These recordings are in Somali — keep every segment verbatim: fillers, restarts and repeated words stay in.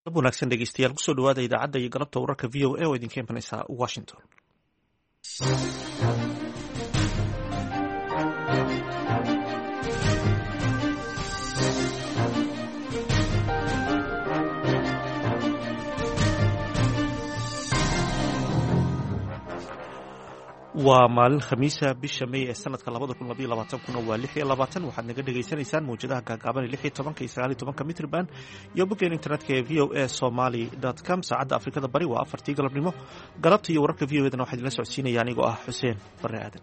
ab wanaagsan dhegeystayaal kusoo dhawaada idaacadda iyo galabta wararka v o a oo idinka imanaysa washington. waa maalin khamiisa bisha may ee sanadka labada kun labaiyo labaatan kuna waa lix iyo labaatan waxaad naga dhagaysanaysaan mawjadaha gaagaaban lix iyo tobanka iyo sagaal iyo tobanka mitrban iyo boggeen internetka ee v o a somaly dot com. saacadda afrikada bari waa afartii galabnimo. galabta iyo wararka v o edana waxaa idinla socodsiinaya anigoo ah xuseen bare aadan.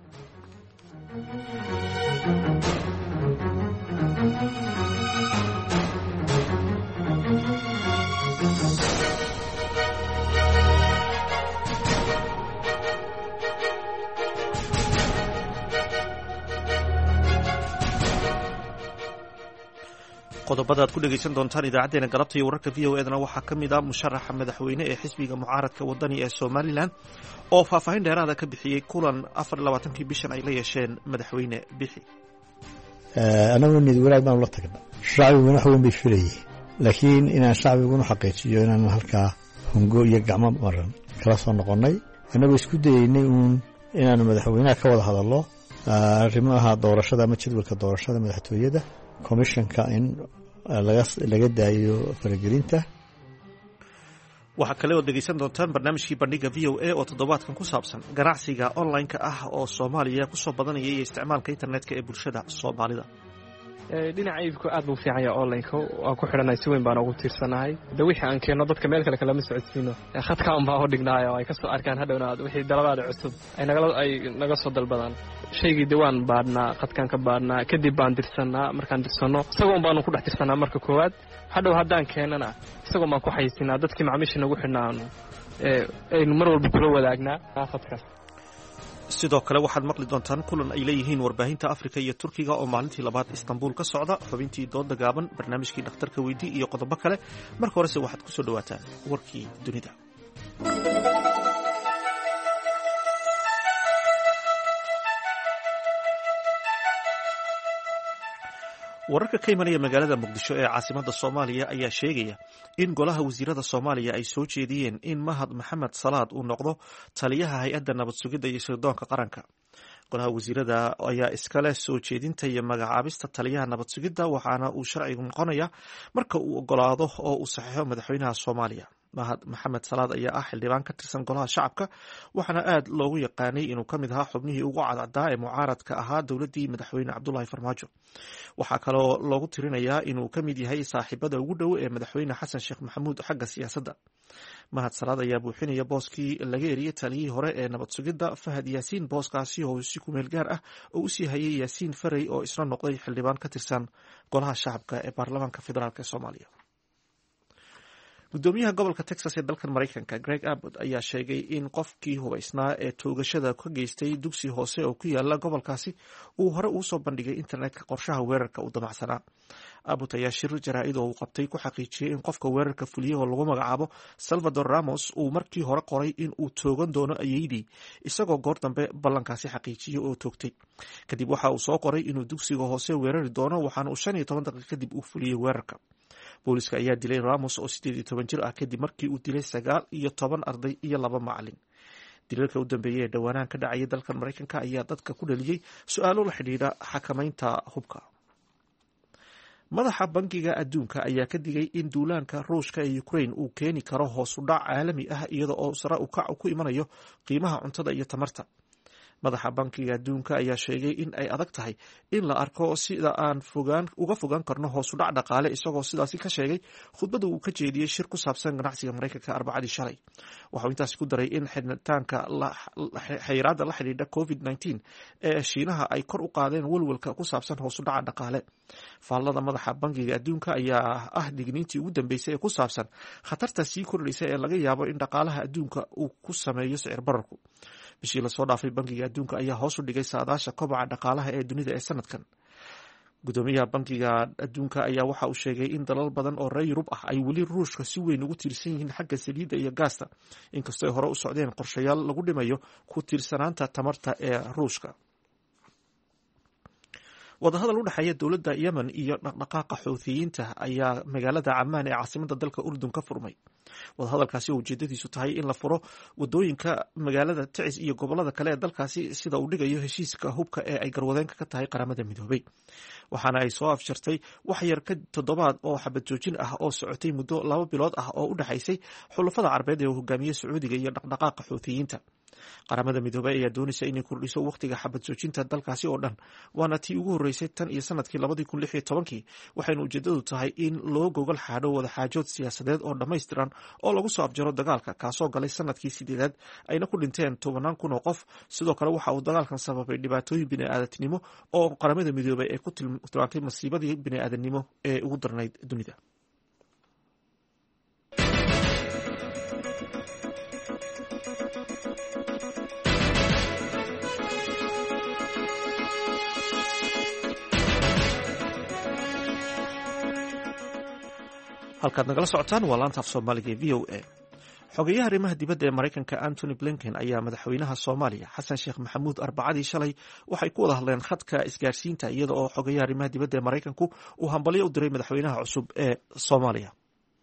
qodobada aad ku dhegaysan doontaan idaacadeena galabta iyo wararka v o edana waxaa ka mid ah musharaxa madaxweyne ee xisbiga mucaaradka wadani ee somalilan oo faahfaahin dheeraada ka bixiyey kulan afar iyo labaatankii bishan ay la yeesheen madaxweyne bixi. anagoo niyad wanaag baanu la tagna shacbiguna wax weyn bay filayeen, laakiin inaan shacbiguna xaqiijiyo inaan halkaa hungo iyo gacmo maran kala soo noqonnay annagoo isku dayeynay uun inaanu madaxweynaha ka wada hadallo arrimaha doorashada ama jadwalka doorashada madaxtooyada commissionka in laga daayo faragelinta. waxaa kale oo dhegaysan doontaan barnaamijkii bandhiga v o a oo toddobaadkan ku saabsan ganacsiga online-ka ah oo soomaaliya kusoo badanaya iyo isticmaalka internetka ee bulshada soomaalida. dhinaca iibku aad buu fiican yahay online-ka waa ku xidhanay si weyn baan ugu tiirsanahay. de wixii aan keenno dadka meel kale kalama socodsiino khadka un baa u dhignaayo ay ka soo arkaan hadhowna wixii dalabaada cusub ay naga soo dalbadaan. shaygii de waan baadhnaa, khadkaan ka baadhnaa, kadib baan dirsanaa. markaan dirsanno isagoon baanu ku dhex tirsanaa marka koowaad. hadhow haddaan keennana isagoon baan ku xaysinaa dadkii macaamiisha nagu xidhnaanu aynu mar walba kula wadaagnaa khadkaas. sidoo kale waxaad maqli doontaan kulan ay leeyihiin warbaahinta afrika iyo turkiga oo maalintii labaad istanbul ka socda, xubintii dooda gaaban, barnaamijkii dhakhtarka weydii iyo qodobo kale. marka horese waxaad ku soo dhawaataan warkii dunida. wararka ka imanaya magaalada muqdisho ee caasimadda soomaaliya ayaa sheegaya in golaha wasiirada soomaaliya ay soo jeediyeen in mahad maxamed salaad uu noqdo taliyaha hay-adda nabad sugidda iyo sirdoonka qaranka. golaha wasiirada ayaa iskale soo jeedinta iyo magacaabista taliyaha nabad sugidda, waxaana uu sharcigu noqonaya marka uu ogolaado oo uu saxiixo madaxweynaha soomaaliya. mahad maxamed salaad ayaa ah xildhibaan ka tirsan golaha shacabka, waxaana aad loogu yaqaanay inuu ka mid ahaa xubnihii ugu cadcaddaa ee mucaaradka ahaa dowladdii madaxweyne cabdulaahi farmaajo. waxaa kaloo loogu tirinayaa inuu ka mid yahay saaxiibada ugu dhow ee madaxweyne xasan sheekh maxamuud xagga siyaasadda. mahad salaad ayaa buuxinaya booskii laga eriyey taliyihii hore ee nabad sugidda fahad yaasiin, booskaasi oo si kumeel gaar ah oo usii hayay yaasiin farey oo isna noqday xildhibaan ka tirsan golaha shacabka ee baarlamaanka federaalk ee soomaaliya. gudoomiyaha gobolka texas ee dalkan maraykanka greg abbott ayaa sheegay in qofkii hubaysnaa ee toogashada ka geystay dugsi hoose oo ku yaala gobolkaasi uu hore ugu soo bandhigay internetka qorshaha weerarka uu damacsanaa. abbott ayaa shir jaraa'id oo uu qabtay ku xaqiijiyey in qofka weerarka fuliyey oo lagu magacaabo salvador ramos uu markii hore qoray in uu toogan doono ayeydii, isagoo goor dambe ballankaasi xaqiijiyey oo toogtay. kadib waxa uu soo qoray inuu dugsiga hoose weerari doono, waxaana uu shan iyo toban daqiiq kadib uu fuliyey weerarka. booliska ayaa dilay ramos oo sideed iyo toban jir ah kadib markii uu dilay sagaal iyo toban arday iyo laba macalin. dilalka u dambeeyey ee dhowaanahan ka dhacayay dalkan maraykanka ayaa dadka ku dhaliyey su-aalo la xidhiidha xakamaynta hubka. madaxa bangiga adduunka ayaa ka digay in duulaanka ruushka ee ukraine uu keeni karo hoos u dhac caalami ah iyada oo sare u kac ku imanayo qiimaha cuntada iyo tamarta. madaxa bankiga adduunka ayaa sheegay in ay adag tahay in la arko sida aan fogaan uga fogaan karno hoos u dhac dhaqaale, isagoo sidaasi ka sheegay khudbada uu ka jeediyey shir ku saabsan ganacsiga maraykanka arbacadii shalay. waxauu intaasi ku daray in xidhitaanka xayiraadda la xidhiidha covid nineteen ee shiinaha ay kor u qaadeen walwalka ku saabsan hoos u dhaca dhaqaale. faallada madaxa bankiga adduunka ayaa ah digniintii ugu dambeysay ee ku saabsan khatarta sii kordhaysa ee laga yaabo in dhaqaalaha adduunka uu ku sameeyo sicir bararku. bishii lasoo dhaafay bankiga adduunka ayaa hoos u dhigay saadaasha kobaca dhaqaalaha ee dunida ee sanadkan. gudoomiyaha bankiga adduunka ayaa waxa uu sheegay in dalal badan oo reer yurub ah ay weli ruushka si weyn ugu tiirsan yihiin xagga saliidda iyo gaasta, inkastoo ay hore u socdeen qorshayaal lagu dhimayo ku tiirsanaanta tamarta ee ruushka. wadahadal u dhexeeya dowladda yemen iyo dhaqdhaqaaqa xuuthiyiinta ayaa magaalada camaan ee caasimada dalka urdun ka furmay. wadahadalkaasi oo ujeedadiisu tahay in la furo wadooyinka magaalada Tacis iyo gobolada kale ee dalkaasi sida uu dhigayo heshiiska hubka ee ay garwadeenka ka tahay qaramada midoobay. waxaana ay soo afjartay wax yar ka toddobaad oo xabad joojin ah oo socotay muddo laba bilood ah oo u dhexaysay xulafada carbeed ee uu hogaamiyey Sacuudiga iyo dhaqdhaqaaqa xuuthiyiinta. qaramada midoobay ayaa doonaysa inay kordhiso waqtiga xabad joojinta dalkaasi oo dhan, waana tii ugu horreysay tan iyo sanadkii labadii kun lix iyo tobankii, waxayna ujeedadu tahay in loo gogol xaadho wadaxaajood siyaasadeed oo dhammaystiran oo lagu soo afjaro dagaalka kaasoo galay sanadkii sideedaad ayna ku dhinteen tobanaan kun oo qof. sidoo kale waxa uu dagaalkan sababay dhibaatooyin bini'aadantinimo oo qaramada midoobay ay ku tilmaantay masiibadii bini'aadanimo ee ugu darnayd dunida. halkaad nagala socotaan waa laanta af soomaaliga ee v o a. xogeyaha arrimaha dibadda ee maraykanka Antony Blinken ayaa madaxweynaha Soomaaliya Xasan Sheekh Maxamuud Arbacadii shalay waxay ku wada hadleen khadka isgaarsiinta iyada oo xogeyaha arrimaha dibadda ee Maraykanku uu hambalyo u diray madaxweynaha cusub ee Soomaaliya.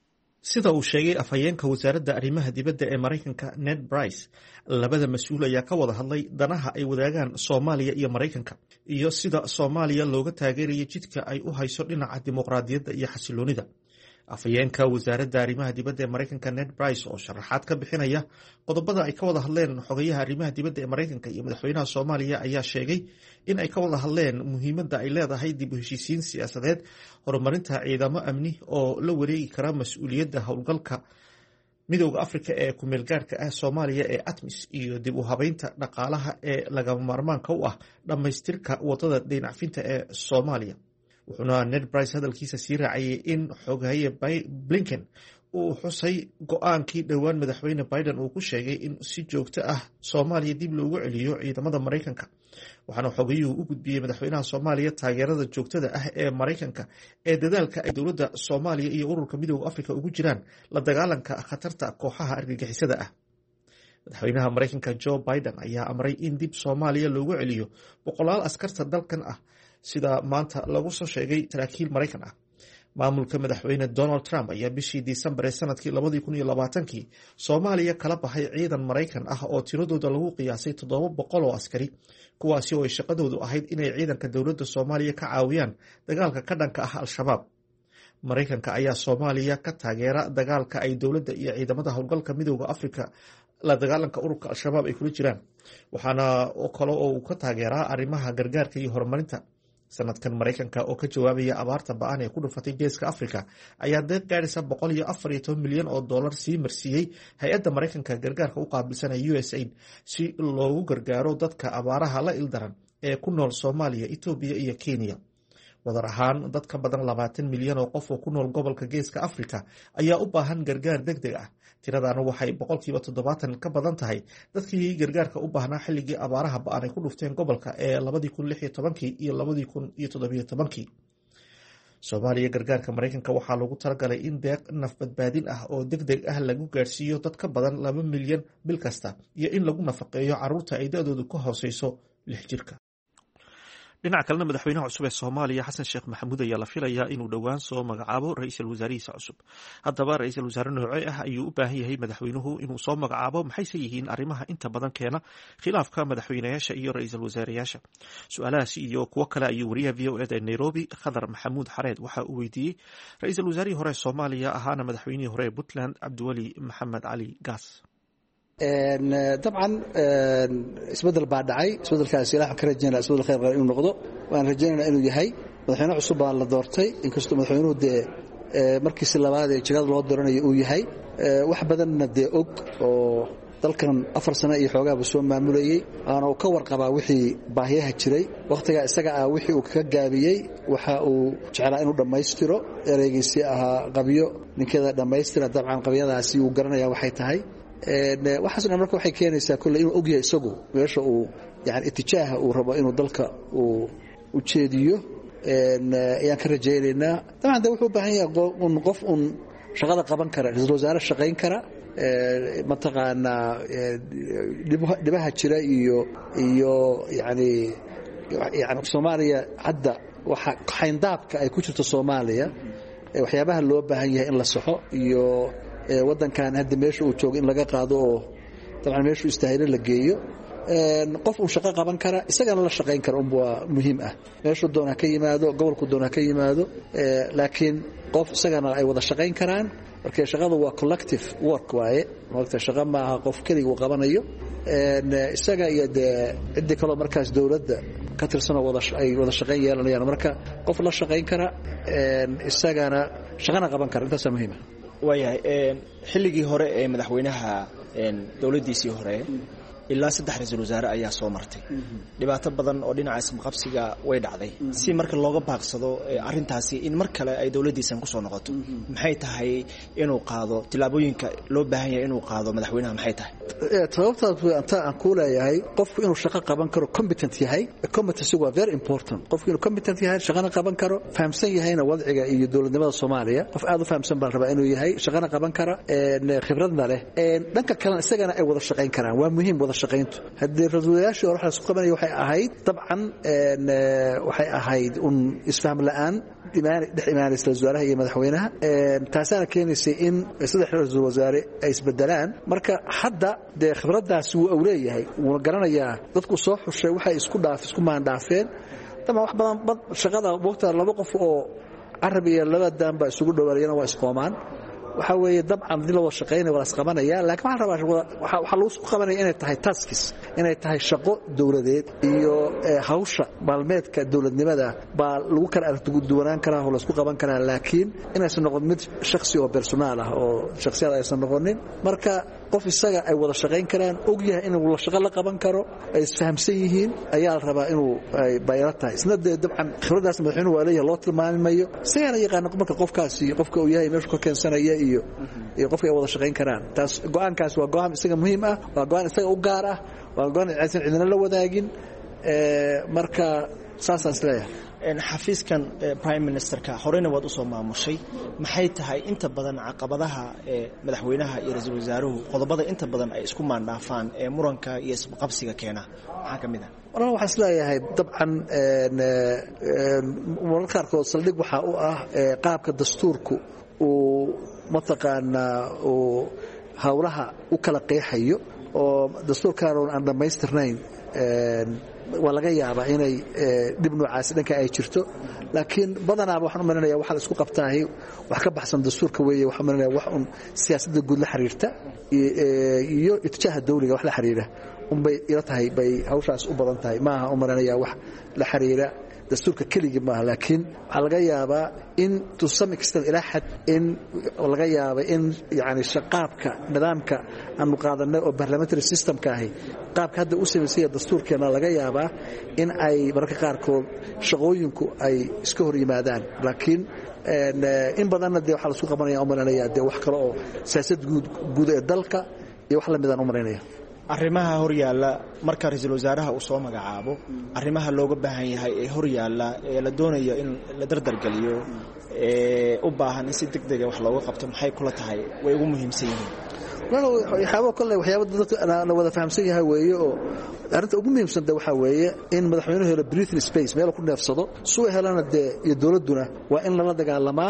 sida uu sheegay afhayeenka wasaaradda arrimaha dibadda ee Maraykanka Ned Price, labada mas-uul ayaa ka wada hadlay danaha ay wadaagaan Soomaaliya iyo Maraykanka iyo sida Soomaaliya looga taageerayo jidka ay u hayso dhinaca dimuqraadiyadda iyo xasiloonida. afhayeenka wasaaradda arrimaha dibadda ee Maraykanka Ned Price oo sharaxaad ka bixinaya qodobada ay ka wada hadleen xogeyaha arrimaha dibadda ee Maraykanka iyo madaxweynaha Soomaaliya ayaa sheegay in ay ka wada hadleen muhiimadda ay leedahay dib u heshiisiin siyaasadeed, horumarinta ciidamo amni oo la wareegi kara mas-uuliyadda howlgalka midowda Afrika ee ku meel gaarka ah Soomaaliya ee ATMIS iyo dib u habeynta dhaqaalaha ee lagama maarmaanka u ah dhammaystirka wadada dhinacfinta ee Soomaaliya. wuxuuna Ned Price hadalkiisa sii raacayay in xogaye Blinken uu xusay go-aankii dhowaan madaxweyne Biden uu ku sheegay in si joogto ah Soomaaliya dib loogu celiyo ciidamada Maraykanka. waxaana xogayuhu u gudbiyey madaxweynaha Soomaaliya taageerada joogtada ah ee Maraykanka ee dadaalka ay dowladda Soomaaliya iyo ururka midowda Afrika ugu jiraan la dagaalanka khatarta kooxaha argagixisada ah. madaxweynaha Maraykanka Joe Biden ayaa amray in dib Soomaaliya loogu celiyo boqolaal askarta dalkan ah sida maanta lagu soo sheegay saraakiil Maraykan ah. maamulka madaxweyne Donald Trump ayaa bishii Disembar ee sanadkii labadii kun iyo labaatankii Soomaaliya kala baxay ciidan Maraykan ah oo tiradooda lagu qiyaasay toddoba boqol oo askari, kuwaasi oo ay shaqadoodu ahayd inay ciidanka dowladda Soomaaliya ka caawiyaan dagaalka ka dhanka ah Al-Shabaab. Maraykanka ayaa Soomaaliya ka taageera dagaalka ay dowladda iyo ciidamada howlgalka midowda Afrika la dagaalanka ururka Al-Shabaab ay kula jiraan, waxaana kale oo uu ka taageeraa arrimaha gargaarka iyo horumarinta. sanadkan Maraykanka oo ka jawaabaya abaarta ba'an ee ku dhufatay geeska Afrika ayaa deeq gaaraysa boqol iyo afar iyo toban milyan oo dollar sii marsiiyey hay-adda Maraykanka gargaarka u qaabilsan ee U S A I D si loogu gargaaro dadka abaaraha la ildaran ee ku nool Soomaaliya, Itoobiya iyo Kenya. wadar ahaan dad ka badan labaatan milyan oo qof oo ku nool gobolka geeska Afrika ayaa u baahan gargaar degdeg ah. tiradana waxay boqolkiiba toddobaatan ka badan tahay dadkii gargaarka u baahnaa xilligii abaaraha ba'an ay ku dhufteen gobolka ee labadii kun lix iyo tobankii iyo labadii kun iyo toddobiyo tobankii. Soomaaliya gargaarka Maraykanka waxaa lagu talagalay in deeq naf badbaadin ah oo degdeg ah lagu gaarsiiyo dad ka badan laba milyan bil kasta iyo in lagu nafaqeeyo carruurta ay da-doodu ka hooseyso lix jirka. dhinaca kalena madaxweynaha cusub ee Soomaaliya Xasan Sheekh Maxamuud ayaa la filayaa inuu dhowaan soo magacaabo ra'iisul wasaarihiisa cusub. haddaba ra'iisul wasaare noocee ah ayuu u baahan yahay madaxweynuhu inuu soo magacaabo? maxayse yihiin arrimaha inta badan keena khilaafka madaxweynayaasha iyo ra'iisul wasaareyaasha? su-aalahaasi iyo kuwo kale ayuu wariyaha V O A ee Nairobi Khadar Maxamuud Xareed waxa uu weydiiyey ra'iisul wasaarihii hore ee Soomaaliya ahaana madaxweynihii hore ee Puntland Cabdiweli Maxamed Cali Gaas. dabcan isbedel baa dhacay. isbedelkaasi ilaa ka rajaynaa isbedel khayr qaba inuu noqdo. waan rajaynaynaa inuu yahay madaxweyne cusub baa la doortay, inkastoo madaxweynuhu dee markiisi labaad ee jagada loo dooranayo uu yahay wax badanna dee og oo dalkan afar sano iyo xoogaaba soo maamulayey, waana uu ka warqabaa wixii baahiyaha jiray wakhtigaa isaga ah. wixii uu kaga gaabiyey waxa uu jeclaa inuu dhammaystiro. ereygiisii ahaa qabyo ninkeeda dhammaystira. dabcan qabyadaasi uu garanaya waxay tahay. waxaasna marka waxay keenaysaa kolley inuu ogyahay isagu meesha uu yani itijaaha uu rabo inuu dalka uu u jeediyo. ayaan ka rajaynaynaa. dabcan de wuxuu u baahan yahay un qof un shaqada qaban kara, ra-iisul wasaare shaqayn kara, mataqaanaa dhibaha jira iyo iyo yani yani Soomaaliya hadda waxa xayndaabka ay ku jirto Soomaaliya waxyaabaha loo baahan yahay in la saxo iyo wadankan hadda meesha uu joogo in laga qaado oo dabcan meesha istaahilo la geeyo qof uu shaqo qaban kara isagana la shaqeyn kara um waa muhiim ah meesha doona ka yimaado gobolku doona ka yimaado laakiin qof isagana ay wada shaqeyn karaan marka shaqadu waa collective work waaye waqti shaqo ma aha qof kaliya uu qabanayo isaga iyo cid kale markaas dawladda ka tirsan wada ay wada shaqeyn yeelanayaan marka qof la shaqeyn kara isagana shaqana qaban kara intaas muhiim ah waayahay xilligii hore ee madaxweynaha dawladdiisii hore ilaa saddex ra'iisul wasaare ayaa soo martay dhibaato badan oo dhinaca ismaqabsiga way dhacday si marka looga baaqsado arintaasi in mar kale ay dawladdiisan ku soo noqoto maxay tahay inuu qaado tilaabooyinka loo baahan yahay inuu qaado madaxweynaha maxay tahay sababta anta aan ku leeyahay qofku inuu shaqo qaban karo competent yahay competency waa very important qofku inuu competent yahay shaqana qaban karo fahamsan yahayna wadciga iyo dawladnimada Soomaaliya qof aad u fahamsan baan rabaa inuu yahay shaqana qaban kara khibradna leh dhanka kale isagana ay wada shaqeyn karaan waa muhiim wada shaqeyntu hadii rasuulayaashii hore waxa qabanay waxay ahayd dabcan waxay ahayd un isfaham la'aan imaan dhex imaanaysa wasaaraha iyo madaxweynaha taasana keenaysay in saddex ra'iisul wasaare ay isbedelaan marka hadda de khibradaas uu awleeyahay uu garanayaa dadku soo xushay waxay isku dhaaf isku maan dhaafeen tama wax badan shaqada waqti laba qof oo Arabi iyo laba daanba isugu dhawaarayna waa isqoomaan waxa weeye dabcan dil wada shaqeynay wada isqabanaya laakiin waxa rabaa waxa lagu isku qabanaya inay tahay taskis inay tahay shaqo dawladeed iyo hawsha maalmeedka dawladnimada baa lagu kala aragtigu duwanaan karaa oo la isku qaban karaa laakiin inaysan noqon mid shakhsi oo personal ah oo shakhsiyad aysan noqonin marka qof isaga ay wada shaqeyn karaan og yahay inuu la shaqo la qaban karo ay isfahamsan yihiin ayaa la rabaa inuu ay bayra tahay isna dabcan khibradaas madaxweynuhu waa leeyahay loo tilmaamayo sayana yaqaan marka qofkaasi qofka uu yahay meesha ka keensanaya iyo iyo qofka ay wada shaqeyn karaan taas go'aankaas waa go'aan isaga muhiim ah waa go'aan isaga u gaar ah waa go'aan aysan cidina la wadaagin ee marka saasas leeyahay in xafiiskan prime ministerka horena wad u soo maamushay maxay tahay inta badan caqabadaha ee madaxweynaha iyo ra'iisul wasaaruhu qodobada inta badan ay isku maandhaafaan ee muranka iyo isqabsiga keena waxa kamid ah waxa waxa isleeyahay dabcan ee muranka qaarkood saldhig waxa uu ah qaabka dastuurku uu mataqaana uu hawlaha u kala qeexayo oo dastuurkan aan dhamaystirnayn ee waa laga yaabaa inay dib noocaas dhanka ay jirto laakiin badanaa waxaan u marinayaa waxa la isku qabtaahay wax ka baxsan dastuurka weeye waxaan marinayaa wax un siyaasadda guud la xiriirta iyo itijaaha dawliga wax la xiriira un bay ila tahay bay hawshaas u badan tahay maaha u marinayaa wax la xiriira dastuurka kaliya maaha laakiin waxa laga yaabaa in to some extent ila had in laga yaabaa in yaani shaqaabka nidaamka aanu qaadanay oo parliamentary system ka ahay qaabka hadda u sameeyay dastuurkeena laga yaabaa in ay marka qaar kood shaqooyinku ay iska hor yimaadaan laakiin in badanna de waxa la isku qabanaya umaranaya de wax kale oo siyaasad guud guud ee dalka iyo wax la mid ah umaranaya arrimaha hor yaala marka ra'iisul wasaaraha uu soo magacaabo arrimaha looga baahan yahay ee hor yaala ee la doonayo in la dardar galiyo ee u baahan in si degdeg ah wax looga qabto maxay kula tahay way ugu muhiimsan yihiin walaal waxyaabo kale waxyaabo dadka ana wada fahamsan yahay weeye oo arinta ugu muhiimsan waxa weeye in madaxweynuhu helo breathing space meel ku neefsado soo helana de iyo dawladuna waa in la dagaalamaa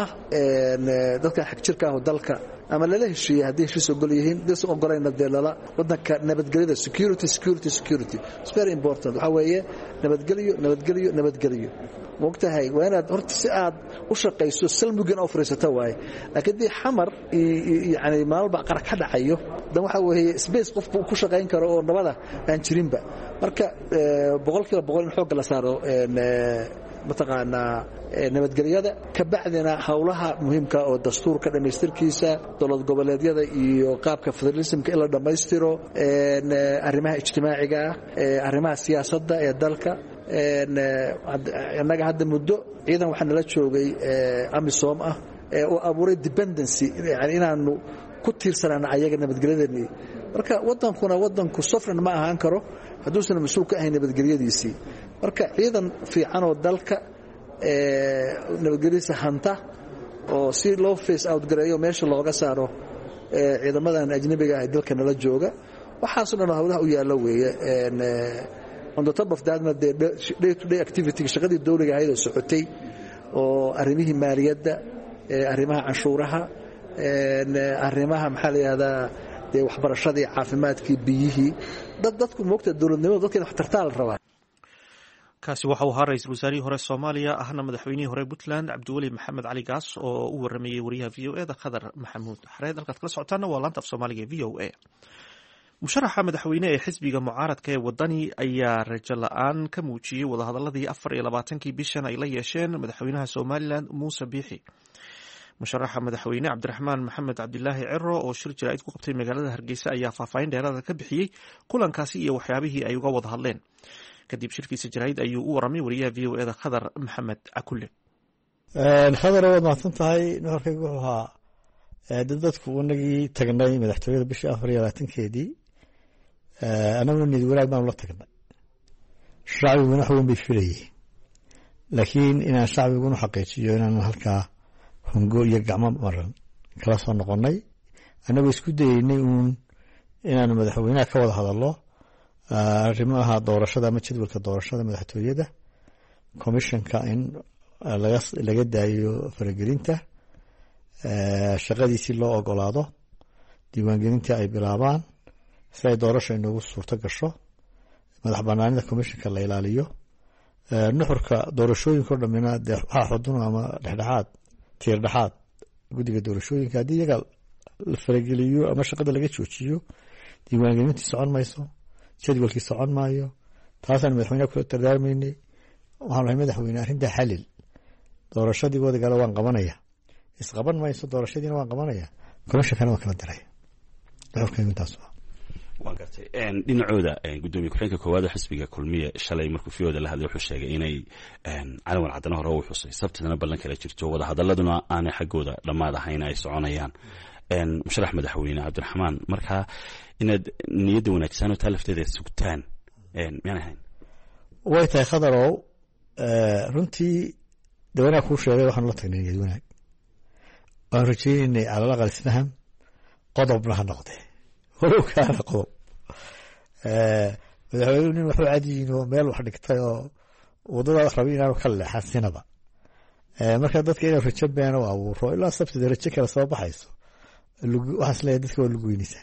ee dadka xaq jirka ah dalka ama la heshiiyay hadii heshiis ogol yihiin dis ogolayna deelala wadanka nabadgelyada security security security it's very important waxa weeye nabadgelyo nabadgelyo nabadgelyo waqtahay waana horta si aad u shaqeyso salmugan oo fariisata waay laakiin di xamar yaani maalba qaraq ka dhacayo dan waxa weeye space qof ku shaqeyn karo oo nabada aan jirinba marka boqolkiiba boqol in xoog la saaro mataqaana nabadgelyada ka bacdina hawlaha muhiimka oo dastuurka dhameystirkiisa dowlad goboleedyada iyo qaabka federalismka ila dhameystiro ee arrimaha ijtimaaciga ee arrimaha siyaasadda ee dalka ee anaga hadda muddo ciidan waxaan la joogay amisom ah ee oo abuuray dependency yani inaanu ku tiirsanaan ayaga nabadgelyadani marka wadankuna wadanku sofran ma ahaan karo haduusan mas'uul ka ahayn nabadgelyadiisii marka ciidan fiican oo dalka ee nabadgelyadiisa hanta oo si loo face out gareeyo meesha looga saaro ee ciidamadan ajnabiga ah dalka nala jooga waxaas oo dhan hawlaha u yaalo weeye ee on the top of that-na dee day to day activity shaqadii dawliga ahayd oo socotay oo arrimihii maaliyadda arrimaha canshuuraha arrimaha maxaa la yidhahdaa dee waxbarashadii caafimaadkii biyihii dad dadku moogta dowladnimada dadka in wax tartaa la rabaa. kaasi waxa uu ahaa ra-iisul wasaarihii hore soomaaliya ahna madaxweynihii hore puntland cabdiweli maxamed cali gaas oo u waramayey wariyaha v o e da khadar maxamuud xareed. halkaad kala socotaana waa laanta af soomaaliga v o a. musharaxa madaxweyne ee xisbiga mucaaradka ee wadani ayaa rajo la-aan ka muujiyey wadahadaladii afar iyo labaatankii bishan ay la yeesheen madaxweynaha somalilan muuse biixi. musharaxa madaxweyne cabdiraxmaan maxamed cabdilaahi ciro oo shir jaraa'id ku qabtay magaalada hargeysa ayaa faahfaahin dheeraada ka bixiyey kulankaasi iyo waxyaabihii ay uga wada hadleen. kadib shirkiisa jaraa'id ayuu u waramay wariyaha v o e da khadar maxamed cakulle. khadar waad mahadsan tahay. nuxurkaygu wuxuu ahaa dad dadku inagii tagnay madaxtooyada bishii afar iyo labaatankeedii annaguna niyad wanaag baanu la tagnay. shacbiguna wax weyn bay filayeen, laakiin inaan shacbiguna xaqiijiyo inaan halkaa hongo iyo gacmo maran kala soo noqonnay annagoo isku dayeynay uun inaanu madaxweynaha ka wada hadallo arrimaha doorashada ama jadwalka doorashada madaxtooyada, commissionka in laga daayo faragelinta, shaqadiisii loo ogolaado, diiwaangelintii ay bilaabaan si ay doorasho inoogu suurto gasho, madax banaanida commissionka la ilaaliyo, nuxurka doorashooyinka o dhamina dee waxaa xudun ama dhexdhexaad tiir dhexaad guddiga doorashooyinka haddii iyaga la farageliyo ama shaqada laga joojiyo diiwaangelintii socon mayso, jadwalkii socon maayo. taasaan madaxweyneha kula dardaarmaynay. waxaan lahay madaxweyne arrintaa xalil, doorashadii wadagala waan qabanaya, isqaban mayso doorashadiina waan qabanaya, commishonkana waan kala diraya. nuxurkaygu intaas waan gartay. dhinacooda gudoomiye ku-xigeenka koowaad ee xisbiga kulmiye shalay markuu fiyooda la hadlay wuxuu sheegay inay calawan caddana hore u xusay sabtidana ballan kala jirto wadahadaladuna aanay xaggooda dhammaad ahayn ay soconayaan. musharax madaxweyne cabdiraxmaan, markaa inaad niyadda wanaagsan oo taa lafteeda sugtaan miyaan ahayn? way tahay khadarow. runtii de wanaag kuu sheegay waxaanu la tagnay niyad wanaag. waan rajaynaynay calal aqal isfaham qodobna ha noqdee walow kaana qodob. madaxweynuhu nin waxu cadiyin oo meel wax dhigtay oo waddadaas rabay inaanu ka leexan sinaba. marka dadka inuu rajo beena u abuuro ilaa sabtida rajo kale soo baxayso waxaas leeyahay dadka waa lagu weynaysaan.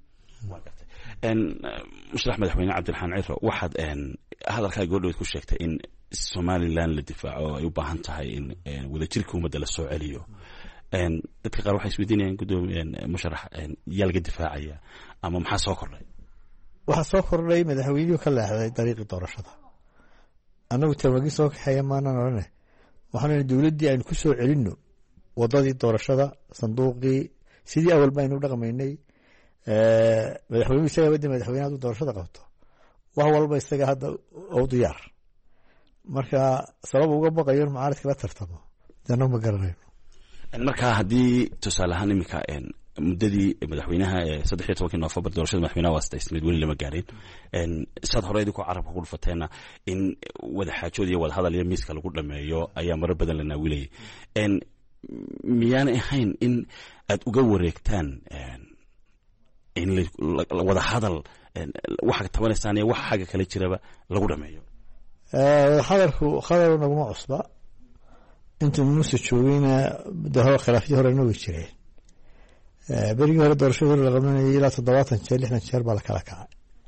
musharax madaxweyne cabdiraxmaan ciro, waxaad hadalkaa goordhoweed ku sheegtay in somalilan la difaaco ay u baahan tahay in wadajirka ummadda la soo celiyo. dadka qaar waxay isweydiinayaan gudoomiye musharax yaa laga difaacaya ama maxaa soo kordhay? waxaa soo kordhay madaxweynihii ka leexday dariiqii doorashada. annagu tawaagii soo kaxeeya maanan odhane waxaanu dowladdii aynu ku soo celinno waddadii doorashada, sanduuqii sidii awal ba aynu dhaqmaynay. madaxweynuhu isaga badda madaxweyne hadduu doorashada qabto wax walba isaga hadda u diyaar. marka sabab uga baqayo in mucaaradka la tartamo dana ma garanayno. markaa haddii tusaale ahaan iminka muddadii madaxweynaha ee saddex iyo tobankii noofembar doorashada madaxweynaha waa sitaysmeed weli lama gaarin. saad hore idinku carabka ku dhufateenna in wadaxaajood iyo wadahadal iyo miiska lagu dhameeyo ayaa marar badan la naawilayay. miyaanay ahayn in aad uga wareegtaan in wadahadal waxa tabanaysaan iyo waxa xagga kale jiraba lagu dhameeyo? wadahadalku khadar naguma cusba. inta muuse joogayna dahoo khilaafyadii horena way jireen. berigii hore doorashadii la qabanayay ilaa toddobaatan jeer lixdan jeer baa la kala kacay.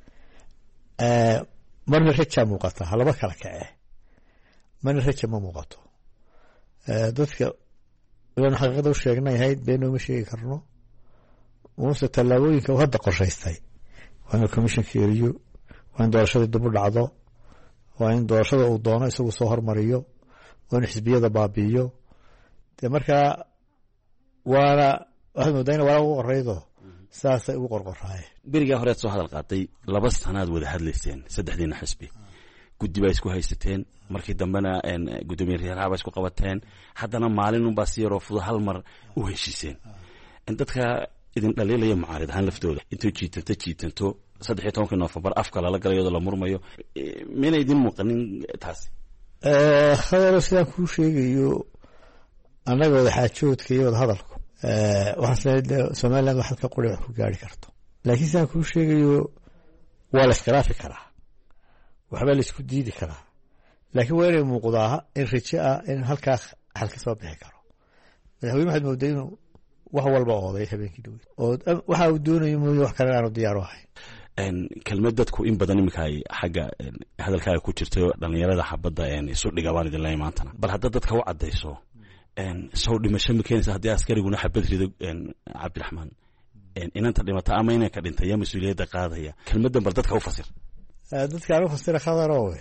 marna rajaa muuqata halaba kala kacee, marna raja ma muuqato. dadka ilaan xaqiiqada u sheegnay ahayd beenooma sheegi karno. muuse tallaabooyinka uu hadda qorshaystay waa in commissionka eriyo, waa in doorashadii dib u dhacdo, waa in doorashada uu doono isagu soo hormariyo, waa in xisbiyada baabi'iyo. dee markaa waana waxaad moodaa in walaa ugu qoraydo saasay ugu qorqoraayeen. berigaa horead soo hadal qaatay laba sanaad wada hadlayseen saddexdiina xisbi, guddi baa isku haysateen, markii dambena gudoomiye reeraha baa isku qabateen, haddana maalin unbaa si yaroo fudo hal mar u heshiiseen. dadka idin dhaliilaya mucaarid ahaan laftooda intuu jiitanto jiitanto saddex iyo tobankii noofembar afka lala galayoo la murmayo, miyayna idin muuqanin taasi? hadalo sidaan kuu sheegayo annaga wadaxaajoodka iyo wadahadalku waxaan somaliland wax halka quri wax ku gaari karto. laakiin sidaan kuu sheegayo waa la iskhilaafi karaa, waxbaa la isku diidi karaa laakiin waa inay muuqdaa in rajo ah in halkaa xal ka soo bixi karo madaxweyne waxaad moodaa inuu wax walba ooday habeenkii dhaweyd oo waxa uu doonayo mooye wax kale aanu diyaar u ahayn kelmad dadku in badan iminka ay xagga hadalkaaga ku jirto dhalinyarada xabadda isu dhiga baan idin leeyahay maantana bal hadda dadka u caddayso sow dhimasho ma keenaysa haddii askariguna xabad rido cabdiraxmaan inanta dhimata ama inanka dhintay yaa mas-uuliyadda qaadaya kelmaddan bal dadka u fasir dadka aan u fasira khadaroowe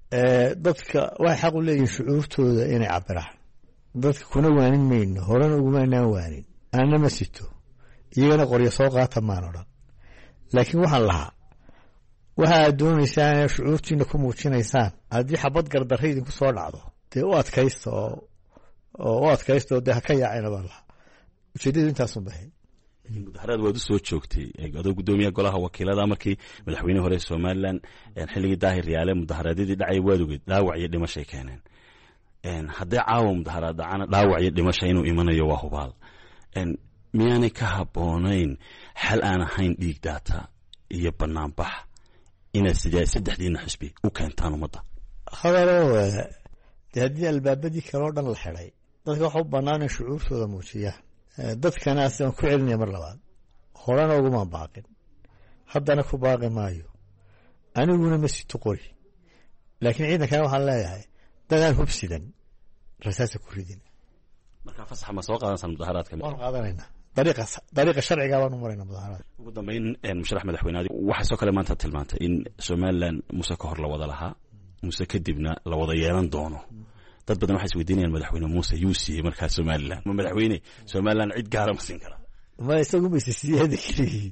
dadka waxay xaq u leeyihin shucuurtooda inay cabiraan dadka kuna waanin mayno horena ugumaanaan waanin anna ma sito iyagana qoryo soo qaata maan odhan laakiin waxaan lahaa waxa aad doonaysaan inaad shucuurtiina ku muujinaysaan haddii xabad gardarra idinku soo dhacdo dee u adkaysta oo oo u adkaysta oo dee ha ka yaacina baan lahaa ujeeddadu intaasun bahay mudaharaad waad u soo joogtay adoo guddoomiyaha golaha wakiilada markii madaxweyne hore somalilan xilligii daahir yaale mudaharaadyadii dhacay waad ogeed dhaawac iyo dhimashay keeneen haddii caawa mudaharaad dhacana dhaawac iyo dhimasha inuu imanayo waa hubaal miyaanay ka habboonayn xal aan ahayn dhiig daata iyo banaanbax inaad sidee saddexdiina xisbi u keentaan ummadda hadaloo dee haddii albaabadii kaleo dhan la xidhay dadka waxa u bannaan in shucuurtooda muujiyaan dadkana asiaan ku celinaya mar labaad horena ugumaan baaqin haddana ku baaqi maayo aniguna ma sito qori laakiin ciidankana waxaan leeyahay dadaan hubsidan rasaasa ku ridin markaa fasaxa ma soo qaadansaan mudaharaadka waan qaadanaynaa dariiqa dariiqa sharciga baan u maraynaa mudaharaad ugu dambeyn musharax madaxweyne waxaa soo kale maanta tilmaantay in somalilan muse ka hor la wada lahaa muse kadibna la wada yeelan doono dad badan waxay isweydiinayaan madaxweyne muuse yuu siiyey markaa somalilan ma madaxweyne somalilan cid gaara ma siin karaa ma isagu mayse siiyada keligii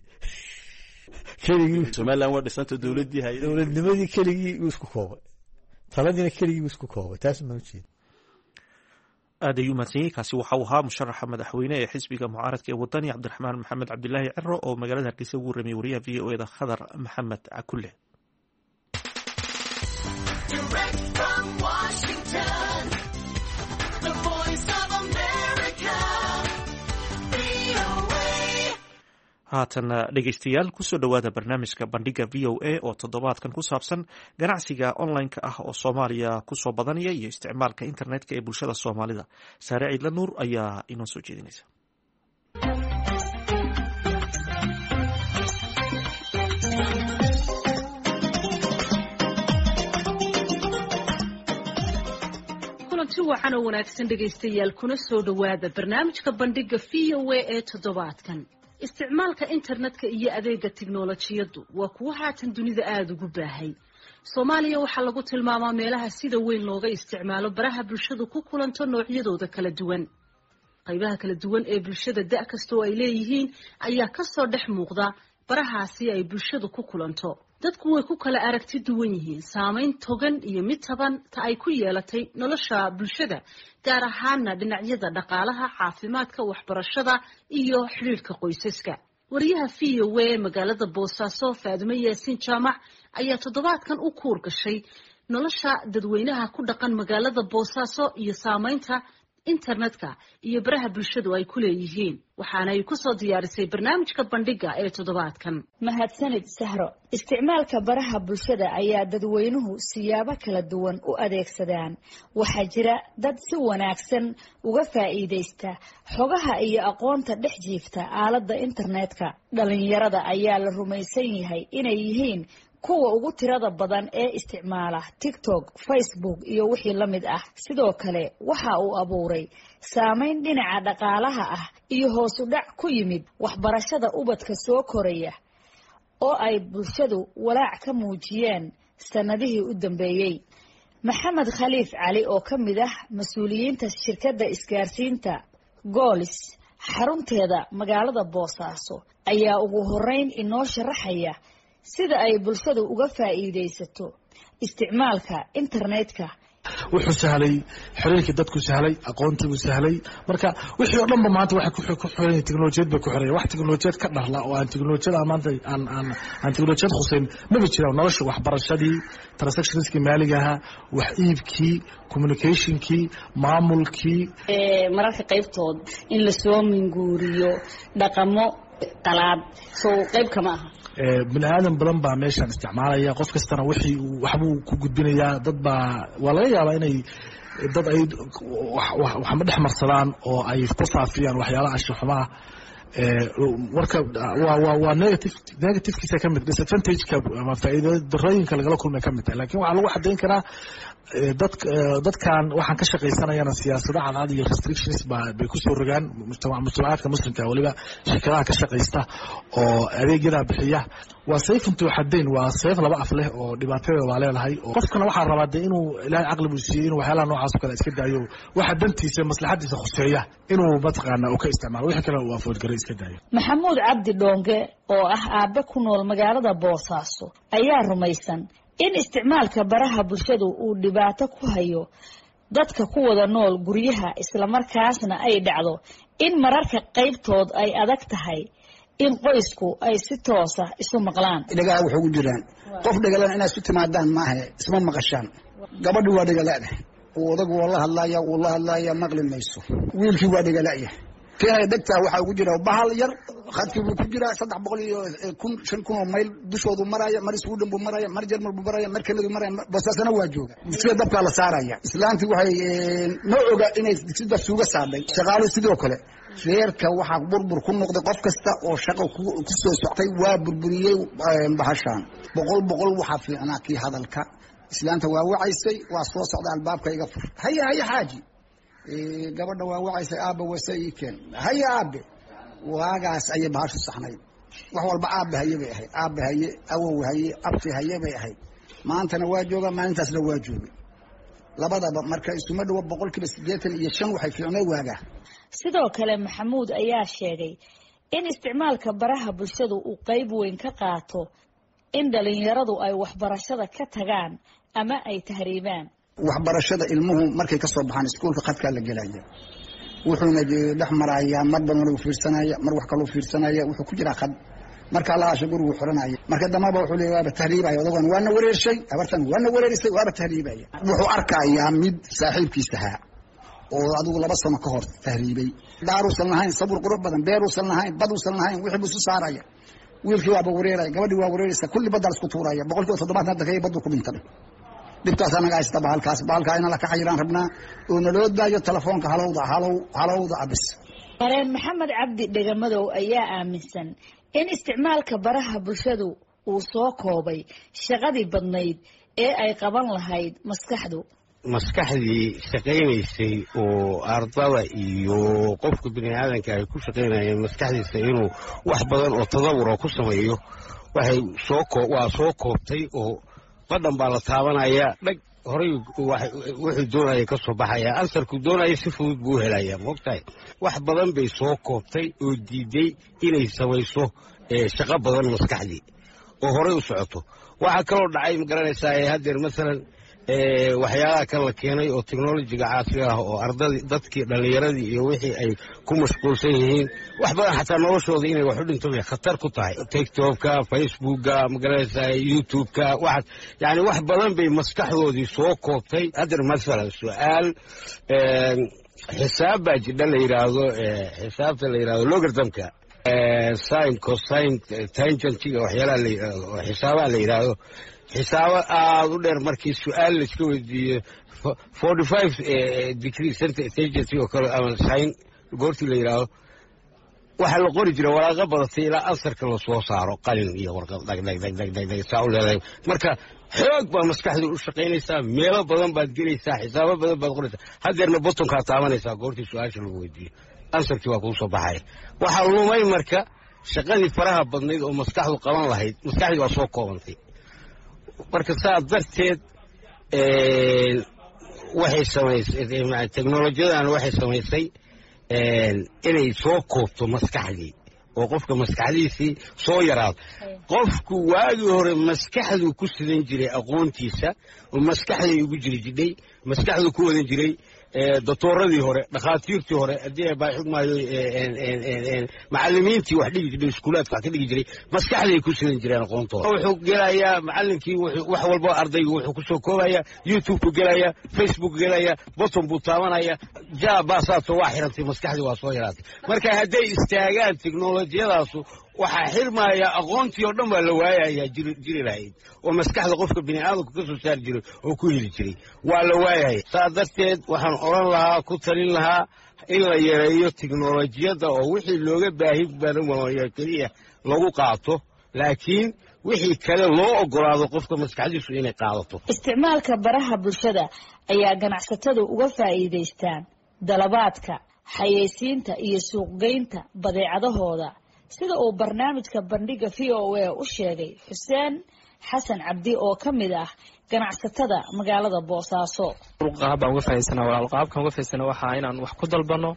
keligii somalilan waa dhisanta dowladdii hay dowladnimadii keligii uu isku koobay taladiina keligii uu isku koobay taas ma ujeeda aad ayuu mahadsanyahay kaasi waxa uu ahaa musharaxa madaxweyne ee xisbiga mucaaradka ee wadani cabdiraxmaan maxamed cabdilaahi ciro oo magaalada hargeysa ugu warramiyey wariyaha v o eda khadar maxamed cakulle haatana dhegeystayaal kusoo dhowaada barnaamijka bandhiga v o a oo toddobaadkan ku saabsan ganacsiga online-ka ah oo soomaaliya kusoo badanaya iyo isticmaalka internetka ee bulshada soomaalida saare ciidla nuur ayaa inoo soo jeedinaysa kulanti wacan oo wanaagsan dhegaystayaal kuna soo dhowaada barnaamijka bandhiga v o a ee toddobaadkan isticmaalka internetka iyo adeega tiknolojiyaddu waa kuwo haatan dunida aada ugu baahay soomaaliya waxaa lagu tilmaamaa meelaha sida weyn looga isticmaalo baraha bulshadu ku kulanto noocyadooda kala duwan qaybaha kala duwan ee bulshada da' kastoo ay leeyihiin ayaa kasoo dhex muuqda barahaasi ay bulshadu ku kulanto dadku way ku kala aragti duwan yihiin saamayn togan iyo mid taban ta ay ku yeelatay nolosha bulshada gaar ahaana dhinacyada dhaqaalaha caafimaadka waxbarashada iyo xidhiirka qoysaska wariyaha v o a magaalada boosaaso faadumo yaasiin jaamac ayaa toddobaadkan u kuur gashay nolosha dadweynaha ku dhaqan magaalada boosaaso iyo saamaynta internetka iyo baraha bulshadu ay ku leeyihiin waxaana ay kusoo diyaarisay barnaamijka bandhiga ee toddobaadkan mahadsanid sahro isticmaalka baraha bulshada ayaa dadweynuhu siyaabo kala duwan u adeegsadaan waxaa jira dad si wanaagsan uga faa'iidaysta xogaha iyo aqoonta dhex jiifta aaladda internetka dhalinyarada ayaa la rumaysan yahay inay yihiin kuwa ugu tirada badan ee isticmaala tiktok facebook iyo wixii la mid ah sidoo kale waxa uu abuuray saamayn dhinaca dhaqaalaha ah iyo hoos u dhac ku yimid waxbarashada ubadka soo koraya oo ay bulshadu walaac ka muujiyeen sanadihii u dambeeyey maxamed khaliif cali oo ka mid ah mas-uuliyiinta shirkadda isgaarsiinta goolis xarunteeda magaalada boosaaso ayaa ugu horeyn inoo sharaxaya sida ay bulshadu uga faa'iidaysato isticmaalka internetka wuxuu sahlay xiriirkii dadku sahlay aqoontii uu sahlay marka wixii oo dhanba maanta waxay ku xiran teknolojiyad bay ku xiran wax teknolojiyad ka dharla oo aan teknolojiyada maanta aan aan aan teknolojiyad khuseyn ma jiro nolosha waxbarashadii transactionskii maaligaha wax iibkii communicationkii maamulkii ee mararka qaybtood in la soo minguuriyo dhaqamo qalaad soo qayb kama aha bini aadan badan baa meeshan isticmaalaya qof kastana wixii waxbuu ku gudbinayaa dad baa waa laga yaabaa inay dad ay waxma dhex marsadaan oo ay ku faafiyaan waxyaalaha anshaxumaha warka waa negative negativekiisa ka mid disadvantageka ama faa'iidada darooyinka lagala kulmay ka mid tahay laakiin waxaa lagu xadayn karaa dad dadkan waxaan ka shaqaysanayana siyaasado cadcad iyo restrictions baa bay kusoo rogaan mujtamacaadka muslimka waliba shirkadaha ka shaqaysta oo adeegyada bixiya waa sayf intuu xadayn waa sayf laba af leh oo dhibaatada waa leedahay qofkana waxaa rabaa dee inuu ilaahay caqli buu siiyey inuu waxyaalaha noocaas oo kale iska daayo waxa dantiisa maslaxadiisa khuseeya inuu mataqaana uu ka isticmaalo wixii kale uu afoodgaray iska daayo maxamuud cabdi dhoonge oo ah aabe ku nool magaalada boosaaso ayaa rumaysan in isticmaalka baraha bulshadu uu dhibaato ku hayo dadka ku wada nool guryaha islamarkaasna ay dhacdo in mararka qaybtood ay adag tahay in qoysku ay si toosa isu maqlaan dhagaha wuxuu ku jiraan qof dhagalan inaad isu timaadaan maaha isma maqashaan gabadhu waa dhagalaada oo odagu waa la hadlaaya uu la hadlaaya maqli mayso wiilkii waa dhagalaaya keenay dhagtaa waxaa ugu jira bahal yar khadkii buu ku jiraa saddex boqol iyo kun shan kun oo mayl dushoodu maraya mar isugu dhanbuu maraya mar jarmal buu maraya mar kanadu maraya bosaasana waa jooga sida dabkaa la saaraya islaantii waxay ma oga inay si dab suuga saadhay shaqaaluhu sidoo kale reerka waxaa burbur ku noqday qof kasta oo shaqo ku soo soctay waa burburiyey bahashaan boqol boqol waxaa fiicnaa kii hadalka islaanta waa wacaysay waa soo socda albaabka iga fur haya haya xaaji gabadha waa wacaysay aabba wase ii keen haya aabe waagaas ayay bahashu saxnayd wax walba aabbe haye bay ahayd aabbe haye awow haye abti haye bay ahayd maantana waa jooga maalintaasna waa joogay labadaba marka isuma dhowo boqolkiiba siddeetan iyo shan waxay fiicnay waagaa sidoo kale maxamuud ayaa sheegay in isticmaalka baraha bulshadu uu qayb weyn ka qaato in dhalinyaradu ay waxbarashada ka tagaan ama ay tahriibaan waxbarashada ilmuhu markay ka soo baxaan iskuulka khadkaa la gelaya wuxuuna dhex marayaa mar badan lagu fiirsanaya mar wax kaloo fiirsanaya wuxuu ku jiraa khad marka allaasha gurigu xiranaya marka damaba wuxuu leeyahay waaba tahriibaya odagan waana wareershay abartan waana wareerisay waaba tahriibaya wuxuu arkayaa mid saaxiibkiis ahaa oo adigu laba sano ka hor tahriibay daaruusan lahayn sabur qurux badan beeruusan lahayn baduusan lahayn wixii buu isu saaraya wiilkii waaba wareeraya gabadhii waa wareeraysa kulli badda la isku tuuraya boqolkiiba toddobaatan hadda kaya baddu ku dhintay dhibtaas anaga haysta bahalkaas bahalkaa ina la ka xayiraan rabnaa oo naloo daayo telefoonka halowda halow halowda abis qareen maxamed cabdi dhegamadow ayaa aaminsan in isticmaalka baraha bulshadu uu soo koobay shaqadii badnayd ee ay qaban lahayd maskaxdu maskaxdii shaqaynaysay oo ardada iyo qofka bini aadanka ay ku shaqaynayeen maskaxdiisa inuu wax badan oo tadawur oo ku sameeyo waxay soo waa soo koobtay oo badan baa la taabanaya dhag horay wuxuu doonaya ka soo baxaya ansarku doonaya si fudud buu helaya moogtahay wax badan bay soo koobtay oo diiday inay samayso shaqo badan maskaxdii oo horay u socoto waxaa kaloo dhacay magaranaysaa haddeer masalan waxyaalaha kan la keenay oo technolojiga caasiga ah oo ardadii dadkii dhallinyaradii iyo wixii ay ku mashquulsan yihiin wax badan xataa noloshooda inay wax u dhinto bay khatar ku tahay tiktokka facebookka magaranaysaa youtubeka waxaas yani wax badan bay maskaxdoodii soo koobtay haddeer masalan su-aal xisaab baa jidha la yidhaahdo xisaabta la yidhahdo logartamka sin cosine tangentiga waxyaalaha la yidhahdo oo xisaabaha la yidhaahdo xisaabo aada u dheer markii su-aal laiska weydiiyo forty five degree centigency oo kale ama sin goortii la yidhaahdo waxaa la qori jira waraaqo badatay ilaa ansarka lasoo saaro qalin iyo warqad dhagdhagdhagdhagdhag saa u leedahay marka xoog baa maskaxdu u shaqaynaysaa meelo badan baad gelaysaa xisaabo badan baad qoraysaa haddeerna botonkaa taabanaysaa goortii su-aasha lagu weydiiyo ansarkii waa kuu soo baxaya waxaa lumay marka shaqadii faraha badnayd oo maskaxdu qaban lahayd maskaxdii waa soo koobantay marka saa darteed waxay samaysay technolojiyadan waxay samaysay inay soo koobto maskaxdii oo qofka maskaxdiisii soo yaraado qofku waagii hore maskaxduu ku sidan jiray aqoontiisa oo maskaxday ugu jiri jidhay maskaxduu ku wadan jiray doctooradii hore dhakhaatiirtii hore haddii baa xugmaayo macallimiintii wax dhigi jiray iskuulaadka wax ka dhigi jiray maskaxday ku sidan jireen aqoontooda wuxuu gelayaa macallinkii wax walbo ardaygu wuxuu ku soo koobaya youtube ku gelaya facebook gelaya bottom buu taabanaya jaa baasaadso waa xirantay maskaxdii waa soo yaraatay marka hadday istaagaan tiknolojiyadaasu waxaa xirmaya aqoontii oo dhan baa la waayayaa jiri lahayd oo maskaxda qofka bini aadamku ka soo saari jiray oo ku heli jiray waa la waayaya saa darteed waxaan odhan lahaa ku talin lahaa in la yareeyo tiknolojiyadda oo wixii looga baahi badan waayo keliya lagu qaato laakiin wixii kale loo ogolaado qofka maskaxdiisu inay qaadato isticmaalka baraha bulshada ayaa ganacsatadu uga faa'iidaystaan dalabaadka xayeysiinta iyo suuqgeynta badeecadahooda sida uu barnaamijka bandhiga v o a u sheegay xuseen xasan cabdi oo ka mid ah ganacsatada magaalada boosaaso qaab baan uga faa'iideysanaa walaal qaabkan uga faa'iideysanaa waxa inaan wax ku dalbano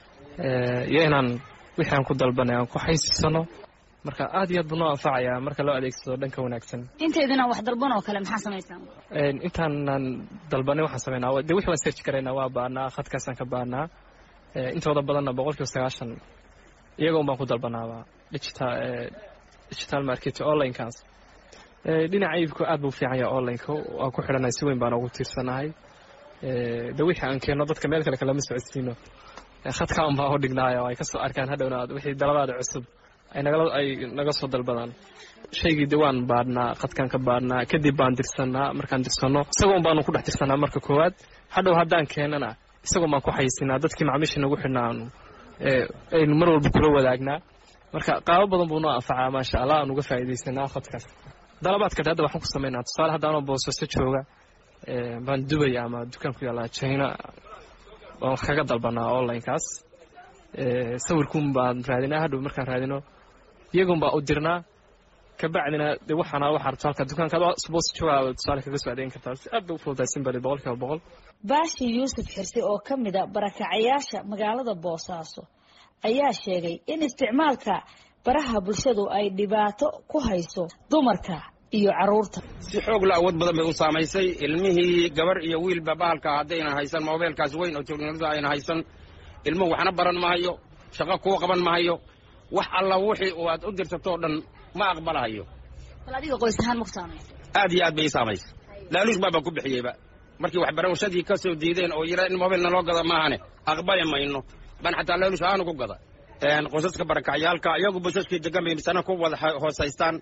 iyo inaan wixii aan ku dalbanay aan ku xaysiisano marka aad iyo aad buu noo anfacayaa marka loo adeegsado dhanka wanaagsan inteedina wax dalban oo kale maxaa samaysaan intaanan dalbanay waxaan samaynaa dee wixii waan search karaynaa waa baanaa khadkaasaan ka baanaa intooda badanna boqolkiiba sagaashan iyaga un baan ku dalbanaaba digital digital market onlinekaas dhinaca iibku aad buu fiican yahay onlineka waan ku xidhanahay si weyn baan ugu tiirsanahay de wixii aan keenno dadka meel kale kalama socodsiino khadka un baan u dhignaayo ay ka soo arkaan hadhowna wixii dalabaada cusub ay nagala ay naga soo dalbadaan shaygii de waan baadhnaa khadkaan ka baadhnaa kadib baan dirsanaa markaan dirsanno isagoo un baanu ku dhex tirsanaa marka koowaad hadhow haddaan keenana isagoo baan ku xaysinaa dadkii macmiishii nagu xidhnaa aanu aynu mar walba kula wadaagnaa marka qaabo badan buu noo anfacaa maasha allah aan uga faa'iidaysanaa khadkaas dalabaadka hadda waxaan ku samaynaa tusaale haddaanoo boosaaso jooga baan dubaya ama dukaan ku yaallaa china baan wax kaga dalbanaa onlinekaas sawirkuun baan raadinaa hadhow markaan raadino iyagun baa u dirnaa kabacdina de waxaana waxaa rabto halka dukaanka boos joogaa tusaale kaga soo adeegin kartaa si aad bay u fududaysan bali boqolkiiba boqol baashi yuusuf xirsi oo ka mid a barakacayaasha magaalada boosaaso ayaa sheegay in isticmaalka baraha bulshadu ay dhibaato ku hayso dumarka iyo carruurta si xoog la awood badan bay u saamaysay ilmihii gabar iyo wiilba bahalka haddaynan haysan mobeelkaas weyn oo teknolojiyada ayna haysan ilmuhu waxna baran mahayo shaqo kuu qaban mahayo wax alla wixii aad u dirtatoo dhan ma aqbalahayo bal adiga qoys ahaan ma ku saamaysa aad iyo aad bay ii saamaysay laaluush baabaan ku bixiyeyba markii waxbarashadii ka soo diideen oo yidhaa in mobilna loo gada maahane aqbali mayno baan xataa laaluush ahaan ugu gada qoysaska barakacyaalka iyagu basaskii degan bay sana ku wada hoosaystaan